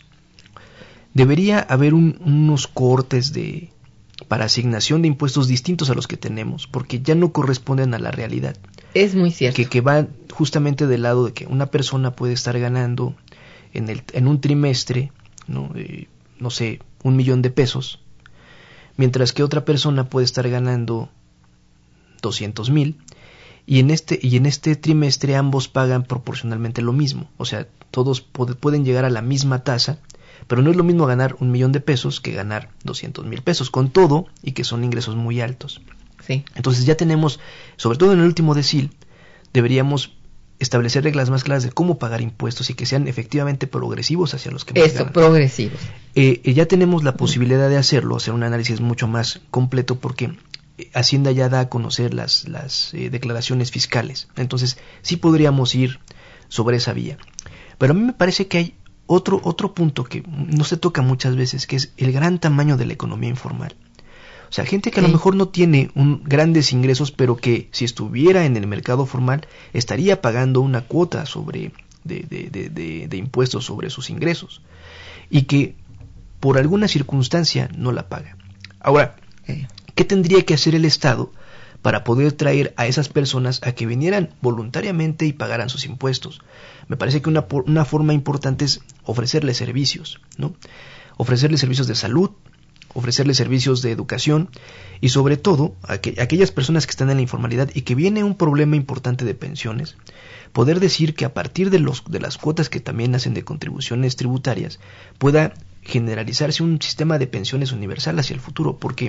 Debería haber un, unos cortes de para asignación de impuestos distintos a los que tenemos, porque ya no corresponden a la realidad. Es muy cierto. Que, que va justamente del lado de que una persona puede estar ganando en, el, en un trimestre, ¿no? Eh, no sé, un millón de pesos, mientras que otra persona puede estar ganando doscientos mil, y en este y en este trimestre ambos pagan proporcionalmente lo mismo. O sea, todos pod- pueden llegar a la misma tasa, pero no es lo mismo ganar un millón de pesos que ganar doscientos mil pesos, con todo y que son ingresos muy altos. Sí. Entonces ya tenemos, sobre todo en el último decil, deberíamos establecer reglas más claras de cómo pagar impuestos y que sean efectivamente progresivos hacia los que más Eso, ganan. progresivos. Eh, eh, ya tenemos la posibilidad de hacerlo, hacer un análisis mucho más completo, porque Hacienda ya da a conocer las, las eh, declaraciones fiscales. Entonces sí podríamos ir sobre esa vía. Pero a mí me parece que hay otro, otro punto que no se toca muchas veces, que es el gran tamaño de la economía informal. O sea, gente que sí. a lo mejor no tiene un, grandes ingresos, pero que si estuviera en el mercado formal estaría pagando una cuota sobre de, de, de, de, de impuestos sobre sus ingresos, y que por alguna circunstancia no la paga. Ahora, ¿qué tendría que hacer el Estado para poder traer a esas personas a que vinieran voluntariamente y pagaran sus impuestos? Me parece que una, una forma importante es ofrecerles servicios, ¿no? Ofrecerles servicios de salud, ofrecerles servicios de educación, y sobre todo a que, a aquellas personas que están en la informalidad y que viene un problema importante de pensiones, poder decir que a partir de, los, de las cuotas que también hacen de contribuciones tributarias pueda generalizarse un sistema de pensiones universal hacia el futuro, porque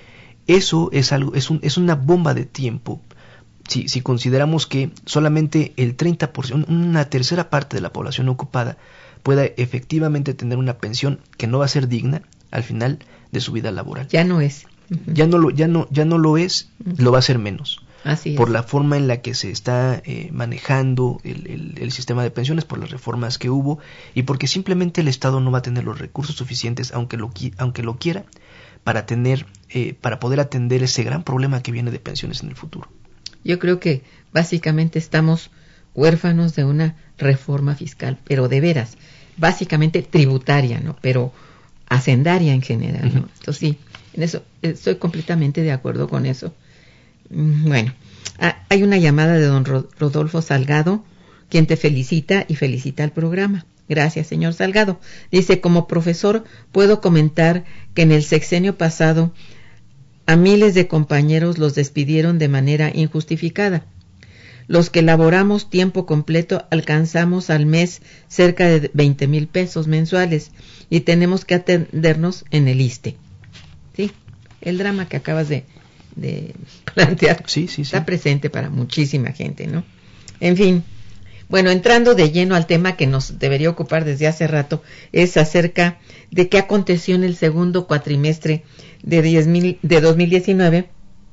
eso es algo, es, un, es una bomba de tiempo. Si, si consideramos que solamente el treinta por ciento, una tercera parte de la población ocupada pueda efectivamente tener una pensión que no va a ser digna al final de su vida laboral. Ya no es. Uh-huh. Ya no lo, ya no, ya no lo es, uh-huh. Lo va a ser menos. Así por es. la forma en la que se está eh, manejando el, el, el sistema de pensiones, por las reformas que hubo, y porque simplemente el Estado no va a tener los recursos suficientes, aunque lo, aunque lo quiera, para tener, eh, para poder atender ese gran problema que viene de pensiones en el futuro. Yo creo que básicamente estamos huérfanos de una reforma fiscal, pero de veras, básicamente tributaria, ¿no? Pero hacendaria en general, ¿no? Uh-huh. Entonces sí, en eso estoy completamente de acuerdo con eso. Bueno, hay una llamada de don Rodolfo Salgado, quien te felicita y felicita al programa. Gracias, señor Salgado. Dice, como profesor, puedo comentar que en el sexenio pasado a miles de compañeros los despidieron de manera injustificada. Los que laboramos tiempo completo alcanzamos al mes cerca de veinte mil pesos mensuales y tenemos que atendernos en el ISSSTE. Sí, el drama que acabas de, de plantear sí, sí, sí. está presente para muchísima gente, ¿no? En fin, bueno, entrando de lleno al tema que nos debería ocupar desde hace rato, es acerca de qué aconteció en el segundo cuatrimestre de, diez mil, de dos mil diecinueve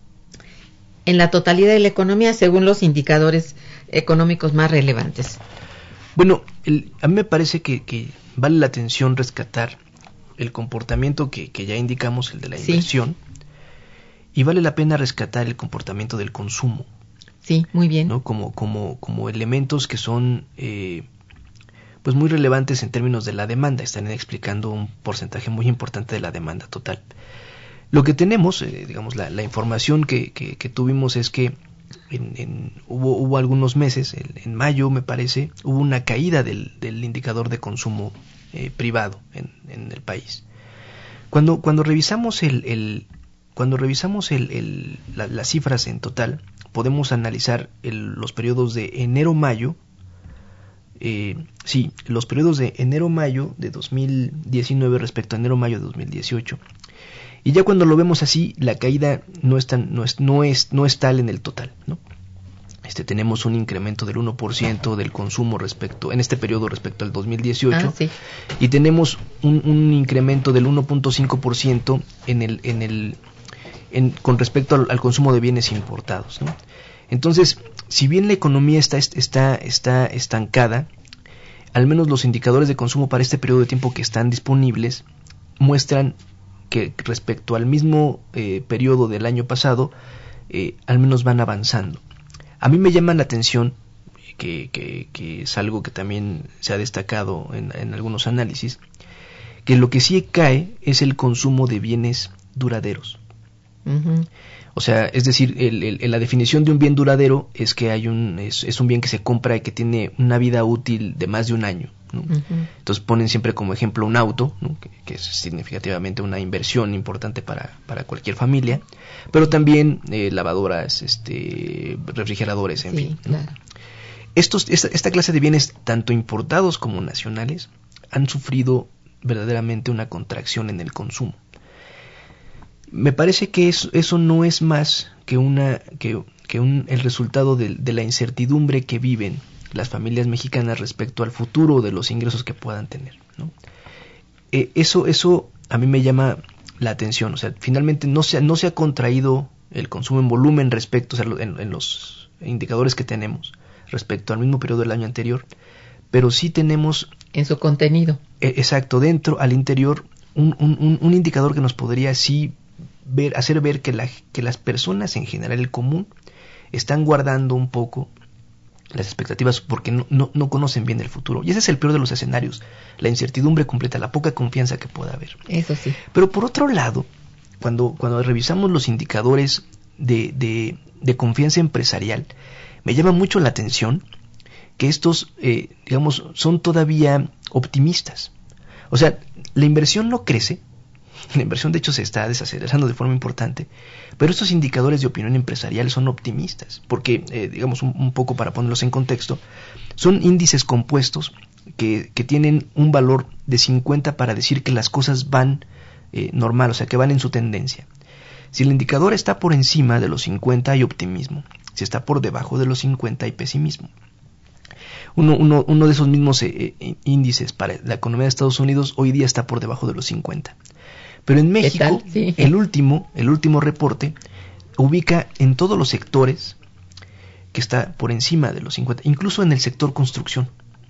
en la totalidad de la economía, según los indicadores económicos más relevantes. Bueno, el, a mí me parece que, que vale la atención rescatar el comportamiento que, que ya indicamos, el de la inversión, sí. Y vale la pena rescatar el comportamiento del consumo. Sí, muy bien. ¿No? Como, como, como elementos que son eh, pues muy relevantes en términos de la demanda, están explicando un porcentaje muy importante de la demanda total. Lo que tenemos, eh, digamos, la, la información que, que, que tuvimos es que en, en, hubo, hubo algunos meses, en, en mayo me parece, hubo una caída del, del indicador de consumo eh, privado en, en el país. Cuando, cuando revisamos el, el cuando revisamos el, el, la, las cifras en total, podemos analizar el, los periodos de enero-mayo. Eh, sí, los periodos de enero-mayo de dos mil diecinueve respecto a enero-mayo de dos mil dieciocho. Y ya cuando lo vemos así, la caída no es tan, no es, no es, no es tal en el total, ¿no? Este, tenemos un incremento del uno por ciento del consumo respecto, en este periodo respecto al dos mil dieciocho, ah, sí. Y tenemos un, un incremento del uno punto cinco por ciento en el, en el, en, con respecto al, al consumo de bienes importados, ¿no? Entonces, si bien la economía está, está, está estancada, al menos los indicadores de consumo para este periodo de tiempo que están disponibles muestran que respecto al mismo eh, periodo del año pasado, eh, al menos van avanzando. A mí me llama la atención, que, que, que es algo que también se ha destacado en, en algunos análisis, que lo que sí cae es el consumo de bienes duraderos. Uh-huh. O sea, es decir, el, el, la definición de un bien duradero es que hay un es, es un bien que se compra y que tiene una vida útil de más de un año, ¿no? Uh-huh. Entonces ponen siempre como ejemplo un auto, ¿no? que, que es significativamente una inversión importante para, para cualquier familia, pero también eh, lavadoras, este, refrigeradores, en sí, fin, ¿no? Claro. Estos, esta, esta clase de bienes, tanto importados como nacionales, han sufrido verdaderamente una contracción en el consumo. Me parece que eso, eso no es más que una que, que un, el resultado de, de la incertidumbre que viven las familias mexicanas respecto al futuro de los ingresos que puedan tener, ¿no? Eh, eso, eso a mí me llama la atención. O sea, finalmente no se, no se ha contraído el consumo en volumen respecto, o sea, en, en los indicadores que tenemos respecto al mismo periodo del año anterior, pero sí tenemos en su contenido. Eh, exacto, dentro, al interior, un, un, un indicador que nos podría sí ver, hacer ver que, la, que las personas en general, el común, están guardando un poco las expectativas porque no, no, no conocen bien el futuro. Y ese es el peor de los escenarios, la incertidumbre completa, la poca confianza que pueda haber. Eso sí. Pero por otro lado, cuando, cuando revisamos los indicadores de, de, de confianza empresarial, me llama mucho la atención que estos, eh, digamos, son todavía optimistas. O sea, la inversión no crece, la inversión de hecho se está desacelerando de forma importante, pero estos indicadores de opinión empresarial son optimistas, porque, eh, digamos, un, un poco para ponerlos en contexto, son índices compuestos que, que tienen un valor de cincuenta para decir que las cosas van eh, normal, o sea, que van en su tendencia. Si el indicador está por encima de los cincuenta hay optimismo, si está por debajo de los cincuenta hay pesimismo. Uno, uno, uno de esos mismos eh, índices para la economía de Estados Unidos hoy día está por debajo de los cincuenta. Pero en México, sí. el último, el último reporte ubica en todos los sectores que está por encima de los cincuenta, incluso en el sector construcción,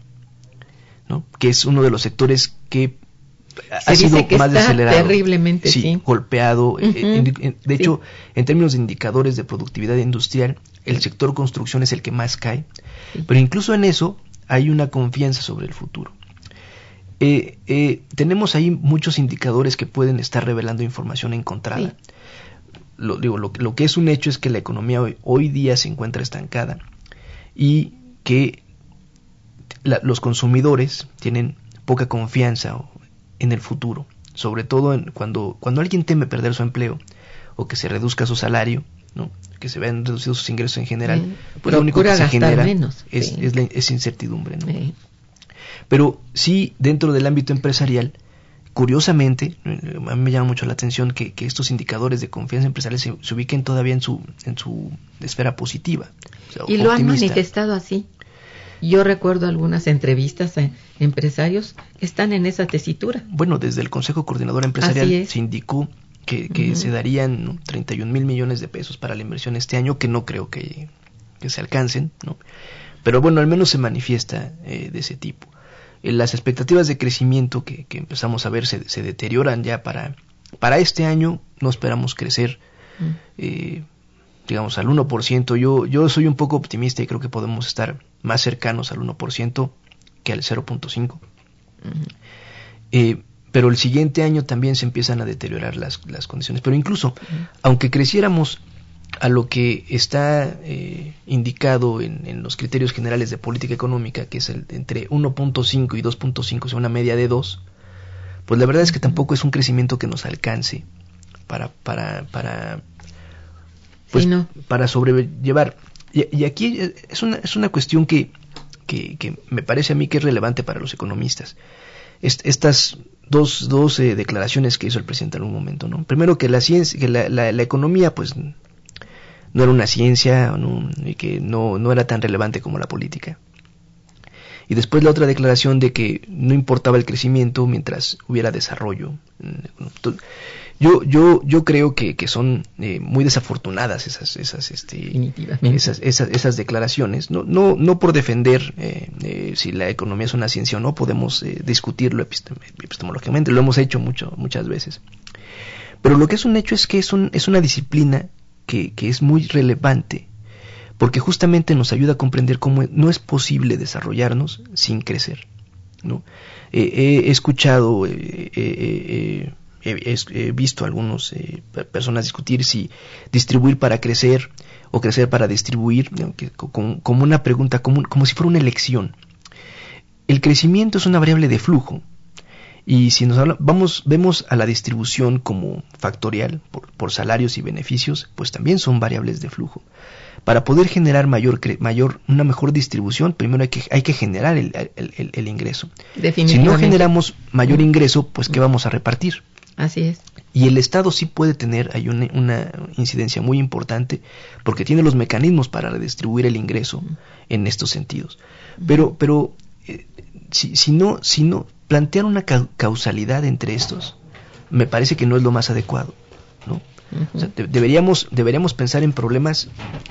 ¿no? Que es uno de los sectores que Se ha sido que más está acelerado, terriblemente, sí, sí. golpeado. Uh-huh. eh, en, de sí. hecho, en términos de indicadores de productividad industrial, el sector construcción es el que más cae, sí. Pero incluso en eso hay una confianza sobre el futuro. Eh, eh, tenemos ahí muchos indicadores que pueden estar revelando información encontrada. Sí. Lo, digo, lo, lo que es un hecho es que la economía hoy, hoy día se encuentra estancada y que la, los consumidores tienen poca confianza en el futuro, sobre todo en cuando, cuando alguien teme perder su empleo o que se reduzca su salario, ¿no? Que se vean reducidos sus ingresos en general, sí. Pues lo único que se genera menos, es, sí. es, la, es incertidumbre, ¿no? Sí. Pero sí, dentro del ámbito empresarial, curiosamente, a mí me llama mucho la atención que, que estos indicadores de confianza empresarial se, se ubiquen todavía en su, en su esfera positiva. O sea, y optimista. Lo han manifestado así. Yo recuerdo algunas entrevistas a empresarios que están en esa tesitura. Bueno, desde el Consejo Coordinador Empresarial se indicó que, que uh-huh. se darían, ¿no?, treinta y un mil millones de pesos para la inversión este año, que no creo que, que se alcancen, ¿no? Pero bueno, al menos se manifiesta eh, de ese tipo. Eh, las expectativas de crecimiento que, que empezamos a ver se, se deterioran ya para, para este año. No esperamos crecer, uh-huh. eh, digamos, al uno por ciento. Yo, yo soy un poco optimista y creo que podemos estar más cercanos al uno por ciento que al cero punto cinco por ciento. Uh-huh. Eh, pero el siguiente año también se empiezan a deteriorar las, las condiciones. Pero incluso, uh-huh. aunque creciéramos a lo que está eh, indicado en, en los criterios generales de política económica, que es el entre uno punto cinco y dos punto cinco, o sea, una media de dos, pues la verdad es que tampoco es un crecimiento que nos alcance para para para pues, sí, no. para sobrellevar. Y, y aquí es una es una cuestión que, que que me parece a mí que es relevante para los economistas. Est, estas dos dos eh, declaraciones que hizo el presidente en un momento, ¿no? Primero, que la ciencia, que la, la, la economía, pues no era una ciencia, no, y que no, no era tan relevante como la política. Y después la otra declaración de que no importaba el crecimiento mientras hubiera desarrollo. Yo yo yo creo que, que son eh, muy desafortunadas esas esas este esas, esas esas declaraciones. No no no por defender eh, eh, si la economía es una ciencia o no, podemos eh, discutirlo epistemológicamente, lo hemos hecho mucho muchas veces. Pero lo que es un hecho es que es un es una disciplina que, que es muy relevante, porque justamente nos ayuda a comprender cómo no es posible desarrollarnos sin crecer, ¿no? Eh, he escuchado, eh, eh, eh, he, he visto a algunas eh, personas discutir si distribuir para crecer o crecer para distribuir, ¿no? que, como, como una pregunta común, como si fuera una elección. El crecimiento es una variable de flujo. Y si nos habla, vamos, vemos a la distribución como factorial por, por salarios y beneficios, pues también son variables de flujo. Para poder generar mayor, mayor, una mejor distribución, primero hay que, hay que generar el, el, el, el ingreso. Si no generamos mayor ingreso, pues ¿qué vamos a repartir? Así es. Y el Estado sí puede tener hay una, una incidencia muy importante, porque tiene los mecanismos para redistribuir el ingreso en estos sentidos. Pero, pero eh, si, si no, si no plantear una ca- causalidad entre estos, me parece que no es lo más adecuado, ¿no? Uh-huh. O sea, de- deberíamos deberíamos pensar en problemas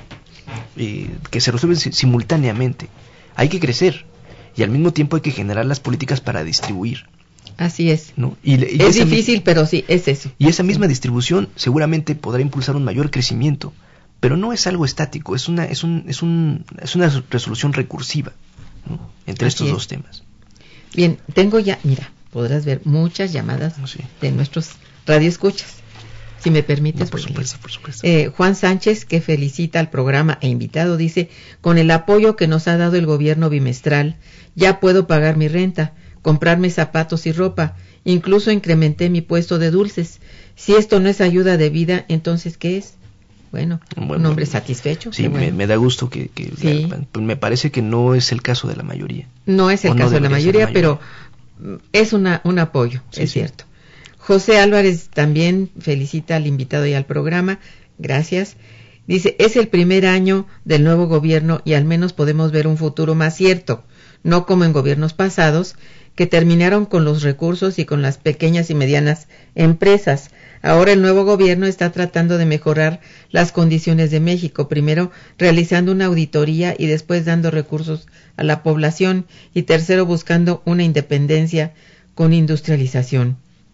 eh, que se resuelven si- simultáneamente. Hay que crecer y al mismo tiempo hay que generar las políticas para distribuir. Así es. ¿No? Y, y es difícil, mi- pero sí, es eso. Y esa misma distribución seguramente podrá impulsar un mayor crecimiento, pero no es algo estático, es una es un es un es una resolución recursiva, ¿no? Entre Así estos es. dos temas. Bien, tengo ya, mira, podrás ver muchas llamadas sí. de nuestros radioescuchas, si me permites. No, por supuesto, por supuesto. Eh, Juan Sánchez, que felicita al programa e invitado, dice: con el apoyo que nos ha dado el gobierno bimestral, ya puedo pagar mi renta, comprarme zapatos y ropa, incluso incrementé mi puesto de dulces. Si esto no es ayuda de vida, entonces ¿qué es? Bueno, bueno un hombre satisfecho. Sí, bueno. me, me da gusto que, que sí. la, me parece que no es el caso de la mayoría. No es el caso no de la mayoría, la mayoría, pero es una un apoyo, sí, es sí. cierto. José Álvarez también felicita al invitado y al programa, gracias. Dice: es el primer año del nuevo gobierno y al menos podemos ver un futuro más cierto, no como en gobiernos pasados, que terminaron con los recursos y con las pequeñas y medianas empresas. Ahora el nuevo gobierno está tratando de mejorar las condiciones de México, primero realizando una auditoría y después dando recursos a la población, y tercero buscando una independencia con industrialización.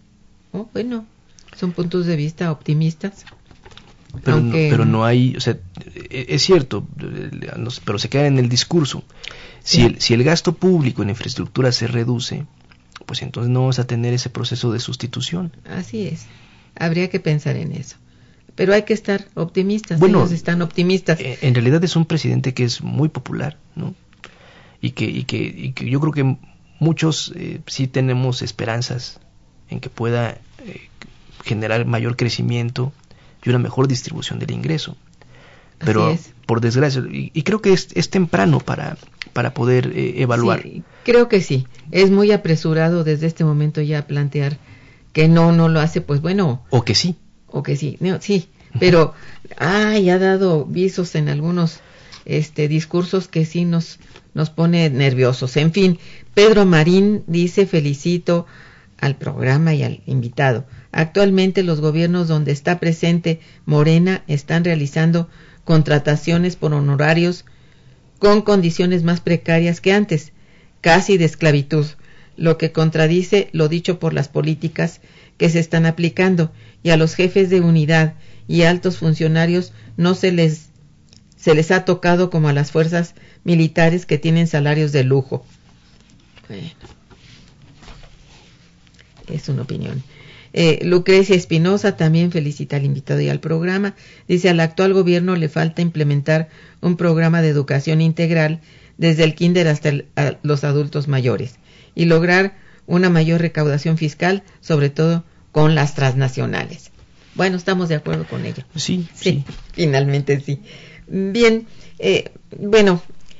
Oh, bueno, son puntos de vista optimistas. Pero, aunque... no, pero no hay, o sea, es cierto, pero se queda en el discurso. Si, sí. el, si el gasto público en infraestructura se reduce, pues entonces no vas a tener ese proceso de sustitución. Así es. Habría que pensar en eso. Pero hay que estar optimistas. Bueno, ellos están optimistas. Eh, en realidad es un presidente que es muy popular, ¿no? Y que, y que, y que yo creo que muchos eh, sí tenemos esperanzas en que pueda eh, generar mayor crecimiento y una mejor distribución del ingreso. Pero por desgracia, y, y creo que es, es temprano para, para poder eh, evaluar. Sí, creo que sí. Es muy apresurado desde este momento ya plantear que no, no lo hace, pues bueno. O que sí. O que sí, no, sí. Pero, ay, ha dado visos en algunos este discursos que sí nos, nos pone nerviosos. En fin, Pedro Marín dice: felicito al programa y al invitado. Actualmente los gobiernos donde está presente Morena están realizando contrataciones por honorarios con condiciones más precarias que antes, casi de esclavitud, lo que contradice lo dicho por las políticas que se están aplicando, y a los jefes de unidad y altos funcionarios no se les se les ha tocado como a las fuerzas militares que tienen salarios de lujo. Bueno. es una opinión. Eh, Lucrecia Espinosa también felicita al invitado y al programa. Dice, al actual gobierno le falta implementar un programa de educación integral desde el kinder hasta el, a los adultos mayores y lograr una mayor recaudación fiscal, sobre todo con las transnacionales. Bueno, estamos de acuerdo con ello. Sí, sí, sí. Finalmente sí. Bien, eh, bueno,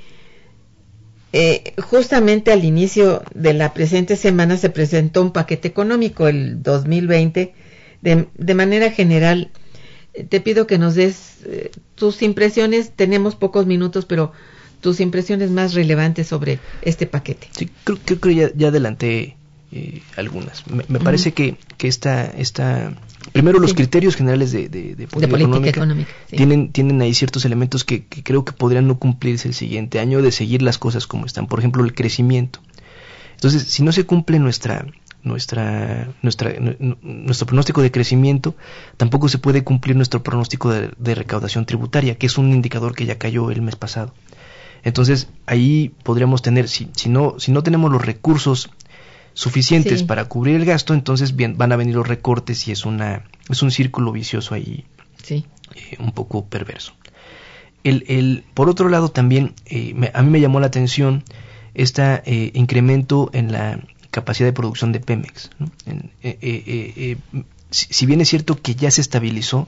eh, justamente al inicio de la presente semana se presentó un paquete económico, el dos mil veinte. De, de manera general, te pido que nos des eh, tus impresiones. Tenemos pocos minutos, pero tus impresiones más relevantes sobre este paquete. Sí, creo, creo que ya, ya adelanté eh, algunas. Me, me uh-huh. parece que, que esta, esta primero los sí. criterios generales de, de, de política, de política económica, económica sí. tienen, tienen ahí ciertos elementos que, que creo que podrían no cumplirse el siguiente año, de seguir las cosas como están. Por ejemplo, el crecimiento. Entonces, si no se cumple nuestra nuestra nuestra n- nuestro pronóstico de crecimiento, tampoco se puede cumplir nuestro pronóstico de, de recaudación tributaria, que es un indicador que ya cayó el mes pasado. Entonces, ahí podríamos tener, si, si no si no tenemos los recursos suficientes sí. para cubrir el gasto, entonces bien, van a venir los recortes y es una es un círculo vicioso ahí, sí. eh, un poco perverso. El, el, por otro lado, también eh, me, a mí me llamó la atención este eh, incremento en la capacidad de producción de Pemex, ¿no? En, eh, eh, eh, eh, si, si bien es cierto que ya se estabilizó,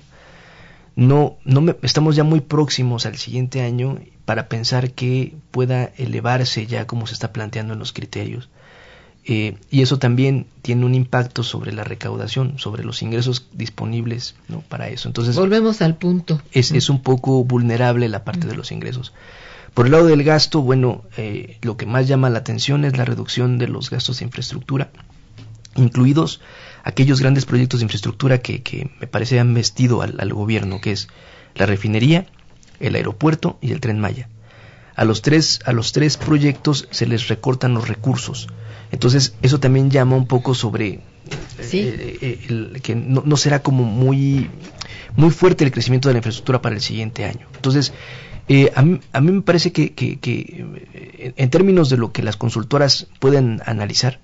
no, no me, estamos ya muy próximos al siguiente año para pensar que pueda elevarse ya como se está planteando en los criterios. Eh, y eso también tiene un impacto sobre la recaudación, sobre los ingresos disponibles, ¿no? Para eso. Entonces volvemos al punto. Es, es un poco vulnerable la parte de los ingresos. Por el lado del gasto, bueno, eh, lo que más llama la atención es la reducción de los gastos de infraestructura, incluidos aquellos grandes proyectos de infraestructura que, que me parece han vestido al, al gobierno, que es la refinería, el aeropuerto y el Tren Maya. A los tres, a los tres proyectos se les recortan los recursos. Entonces, eso también llama un poco sobre ¿sí? eh, eh, el, que no, no será como muy, muy fuerte el crecimiento de la infraestructura para el siguiente año. Entonces, eh, a, mí, a mí me parece que, que, que en términos de lo que las consultoras pueden analizar,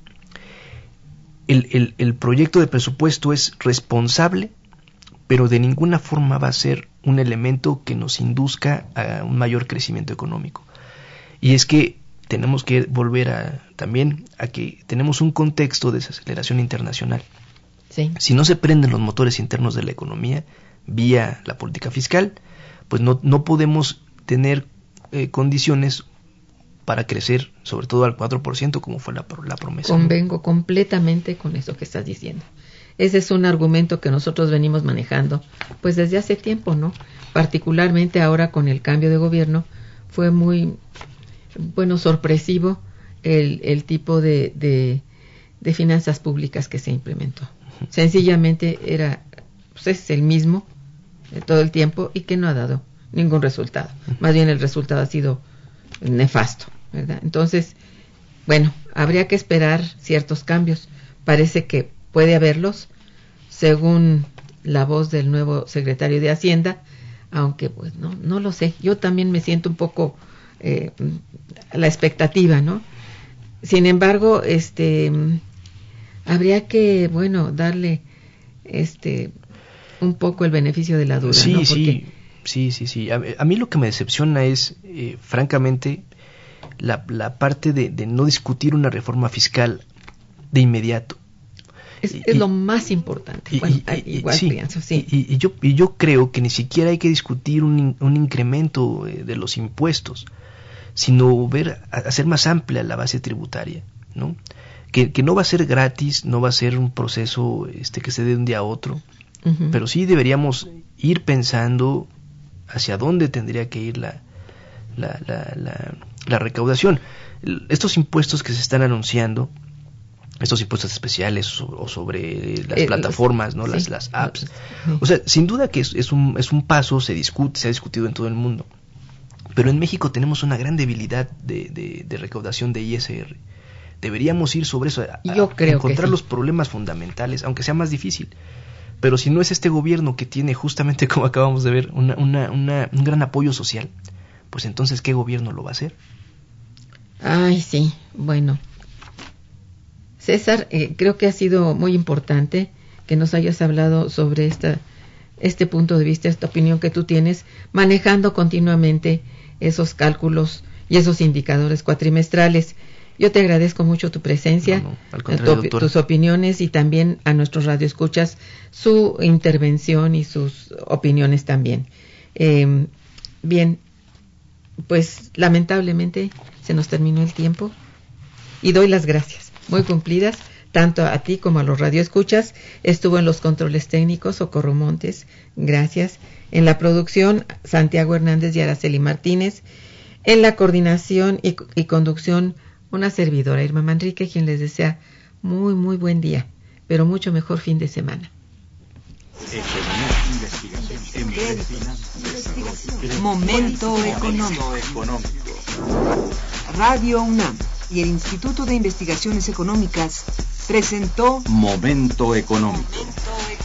el, el, el proyecto de presupuesto es responsable, pero de ninguna forma va a ser un elemento que nos induzca a un mayor crecimiento económico. Y es que tenemos que volver a, también a que tenemos un contexto de desaceleración internacional. Sí. Si no se prenden los motores internos de la economía vía la política fiscal, pues no, no podemos tener eh, condiciones para crecer, sobre todo al cuatro por ciento, como fue la, la promesa. Convengo completamente con eso que estás diciendo. Ese es un argumento que nosotros venimos manejando pues desde hace tiempo, ¿no? Particularmente ahora con el cambio de gobierno fue muy, bueno, sorpresivo el, el tipo de, de, de finanzas públicas que se implementó. Uh-huh. Sencillamente era, pues es el mismo de todo el tiempo y que no ha dado ningún resultado. Uh-huh. Más bien el resultado ha sido nefasto, ¿verdad? Entonces, bueno, habría que esperar ciertos cambios. Parece que puede haberlos, según la voz del nuevo secretario de Hacienda, aunque pues no, no lo sé. Yo también me siento un poco eh, a la expectativa, ¿no? Sin embargo, este, habría que, bueno, darle, este, un poco el beneficio de la duda, sí, ¿no? Porque sí, sí, sí, sí. A, a mí lo que me decepciona es, eh, francamente, la, la parte de, de no discutir una reforma fiscal de inmediato. Es, y, es lo más importante. Y, bueno, y, igual sí, pienso, sí. Y, y, yo, y yo creo que ni siquiera hay que discutir un, un incremento de los impuestos, sino ver, hacer más amplia la base tributaria, ¿no? Que, que no va a ser gratis, no va a ser un proceso este, que se dé de un día a otro, uh-huh. pero sí deberíamos ir pensando hacia dónde tendría que ir la, la, la, la, la recaudación. Estos impuestos que se están anunciando, estos impuestos especiales o, o sobre las eh, plataformas, ¿no? Sí. Las, las apps. Sí. O sea, sin duda que es, es, un, es un paso, se discute, se ha discutido en todo el mundo. Pero en México tenemos una gran debilidad de, de, de recaudación de I S R. Deberíamos ir sobre eso, a, Yo creo encontrar que sí. los problemas fundamentales, aunque sea más difícil. Pero si no es este gobierno que tiene, justamente como acabamos de ver, una, una, una, un gran apoyo social, pues entonces, ¿qué gobierno lo va a hacer? Ay, sí, bueno. César, eh, creo que ha sido muy importante que nos hayas hablado sobre esta, este punto de vista, esta opinión que tú tienes, manejando continuamente esos cálculos y esos indicadores cuatrimestrales. Yo te agradezco mucho tu presencia, no, no, al contrario, tu, tus opiniones y también a nuestros radioescuchas su intervención y sus opiniones también. Eh, bien, pues lamentablemente se nos terminó el tiempo y doy las gracias, muy cumplidas, tanto a ti como a los radioescuchas. Estuvo en los controles técnicos Socorro Montes, gracias. En la producción Santiago Hernández y Araceli Martínez. En la coordinación y, y conducción una servidora, Irma Manrique, quien les desea muy, muy buen día, pero mucho mejor fin de semana. Momento económico. Radio UNAM y el Instituto de Investigaciones Económicas presentó Momento económico. Momento económico.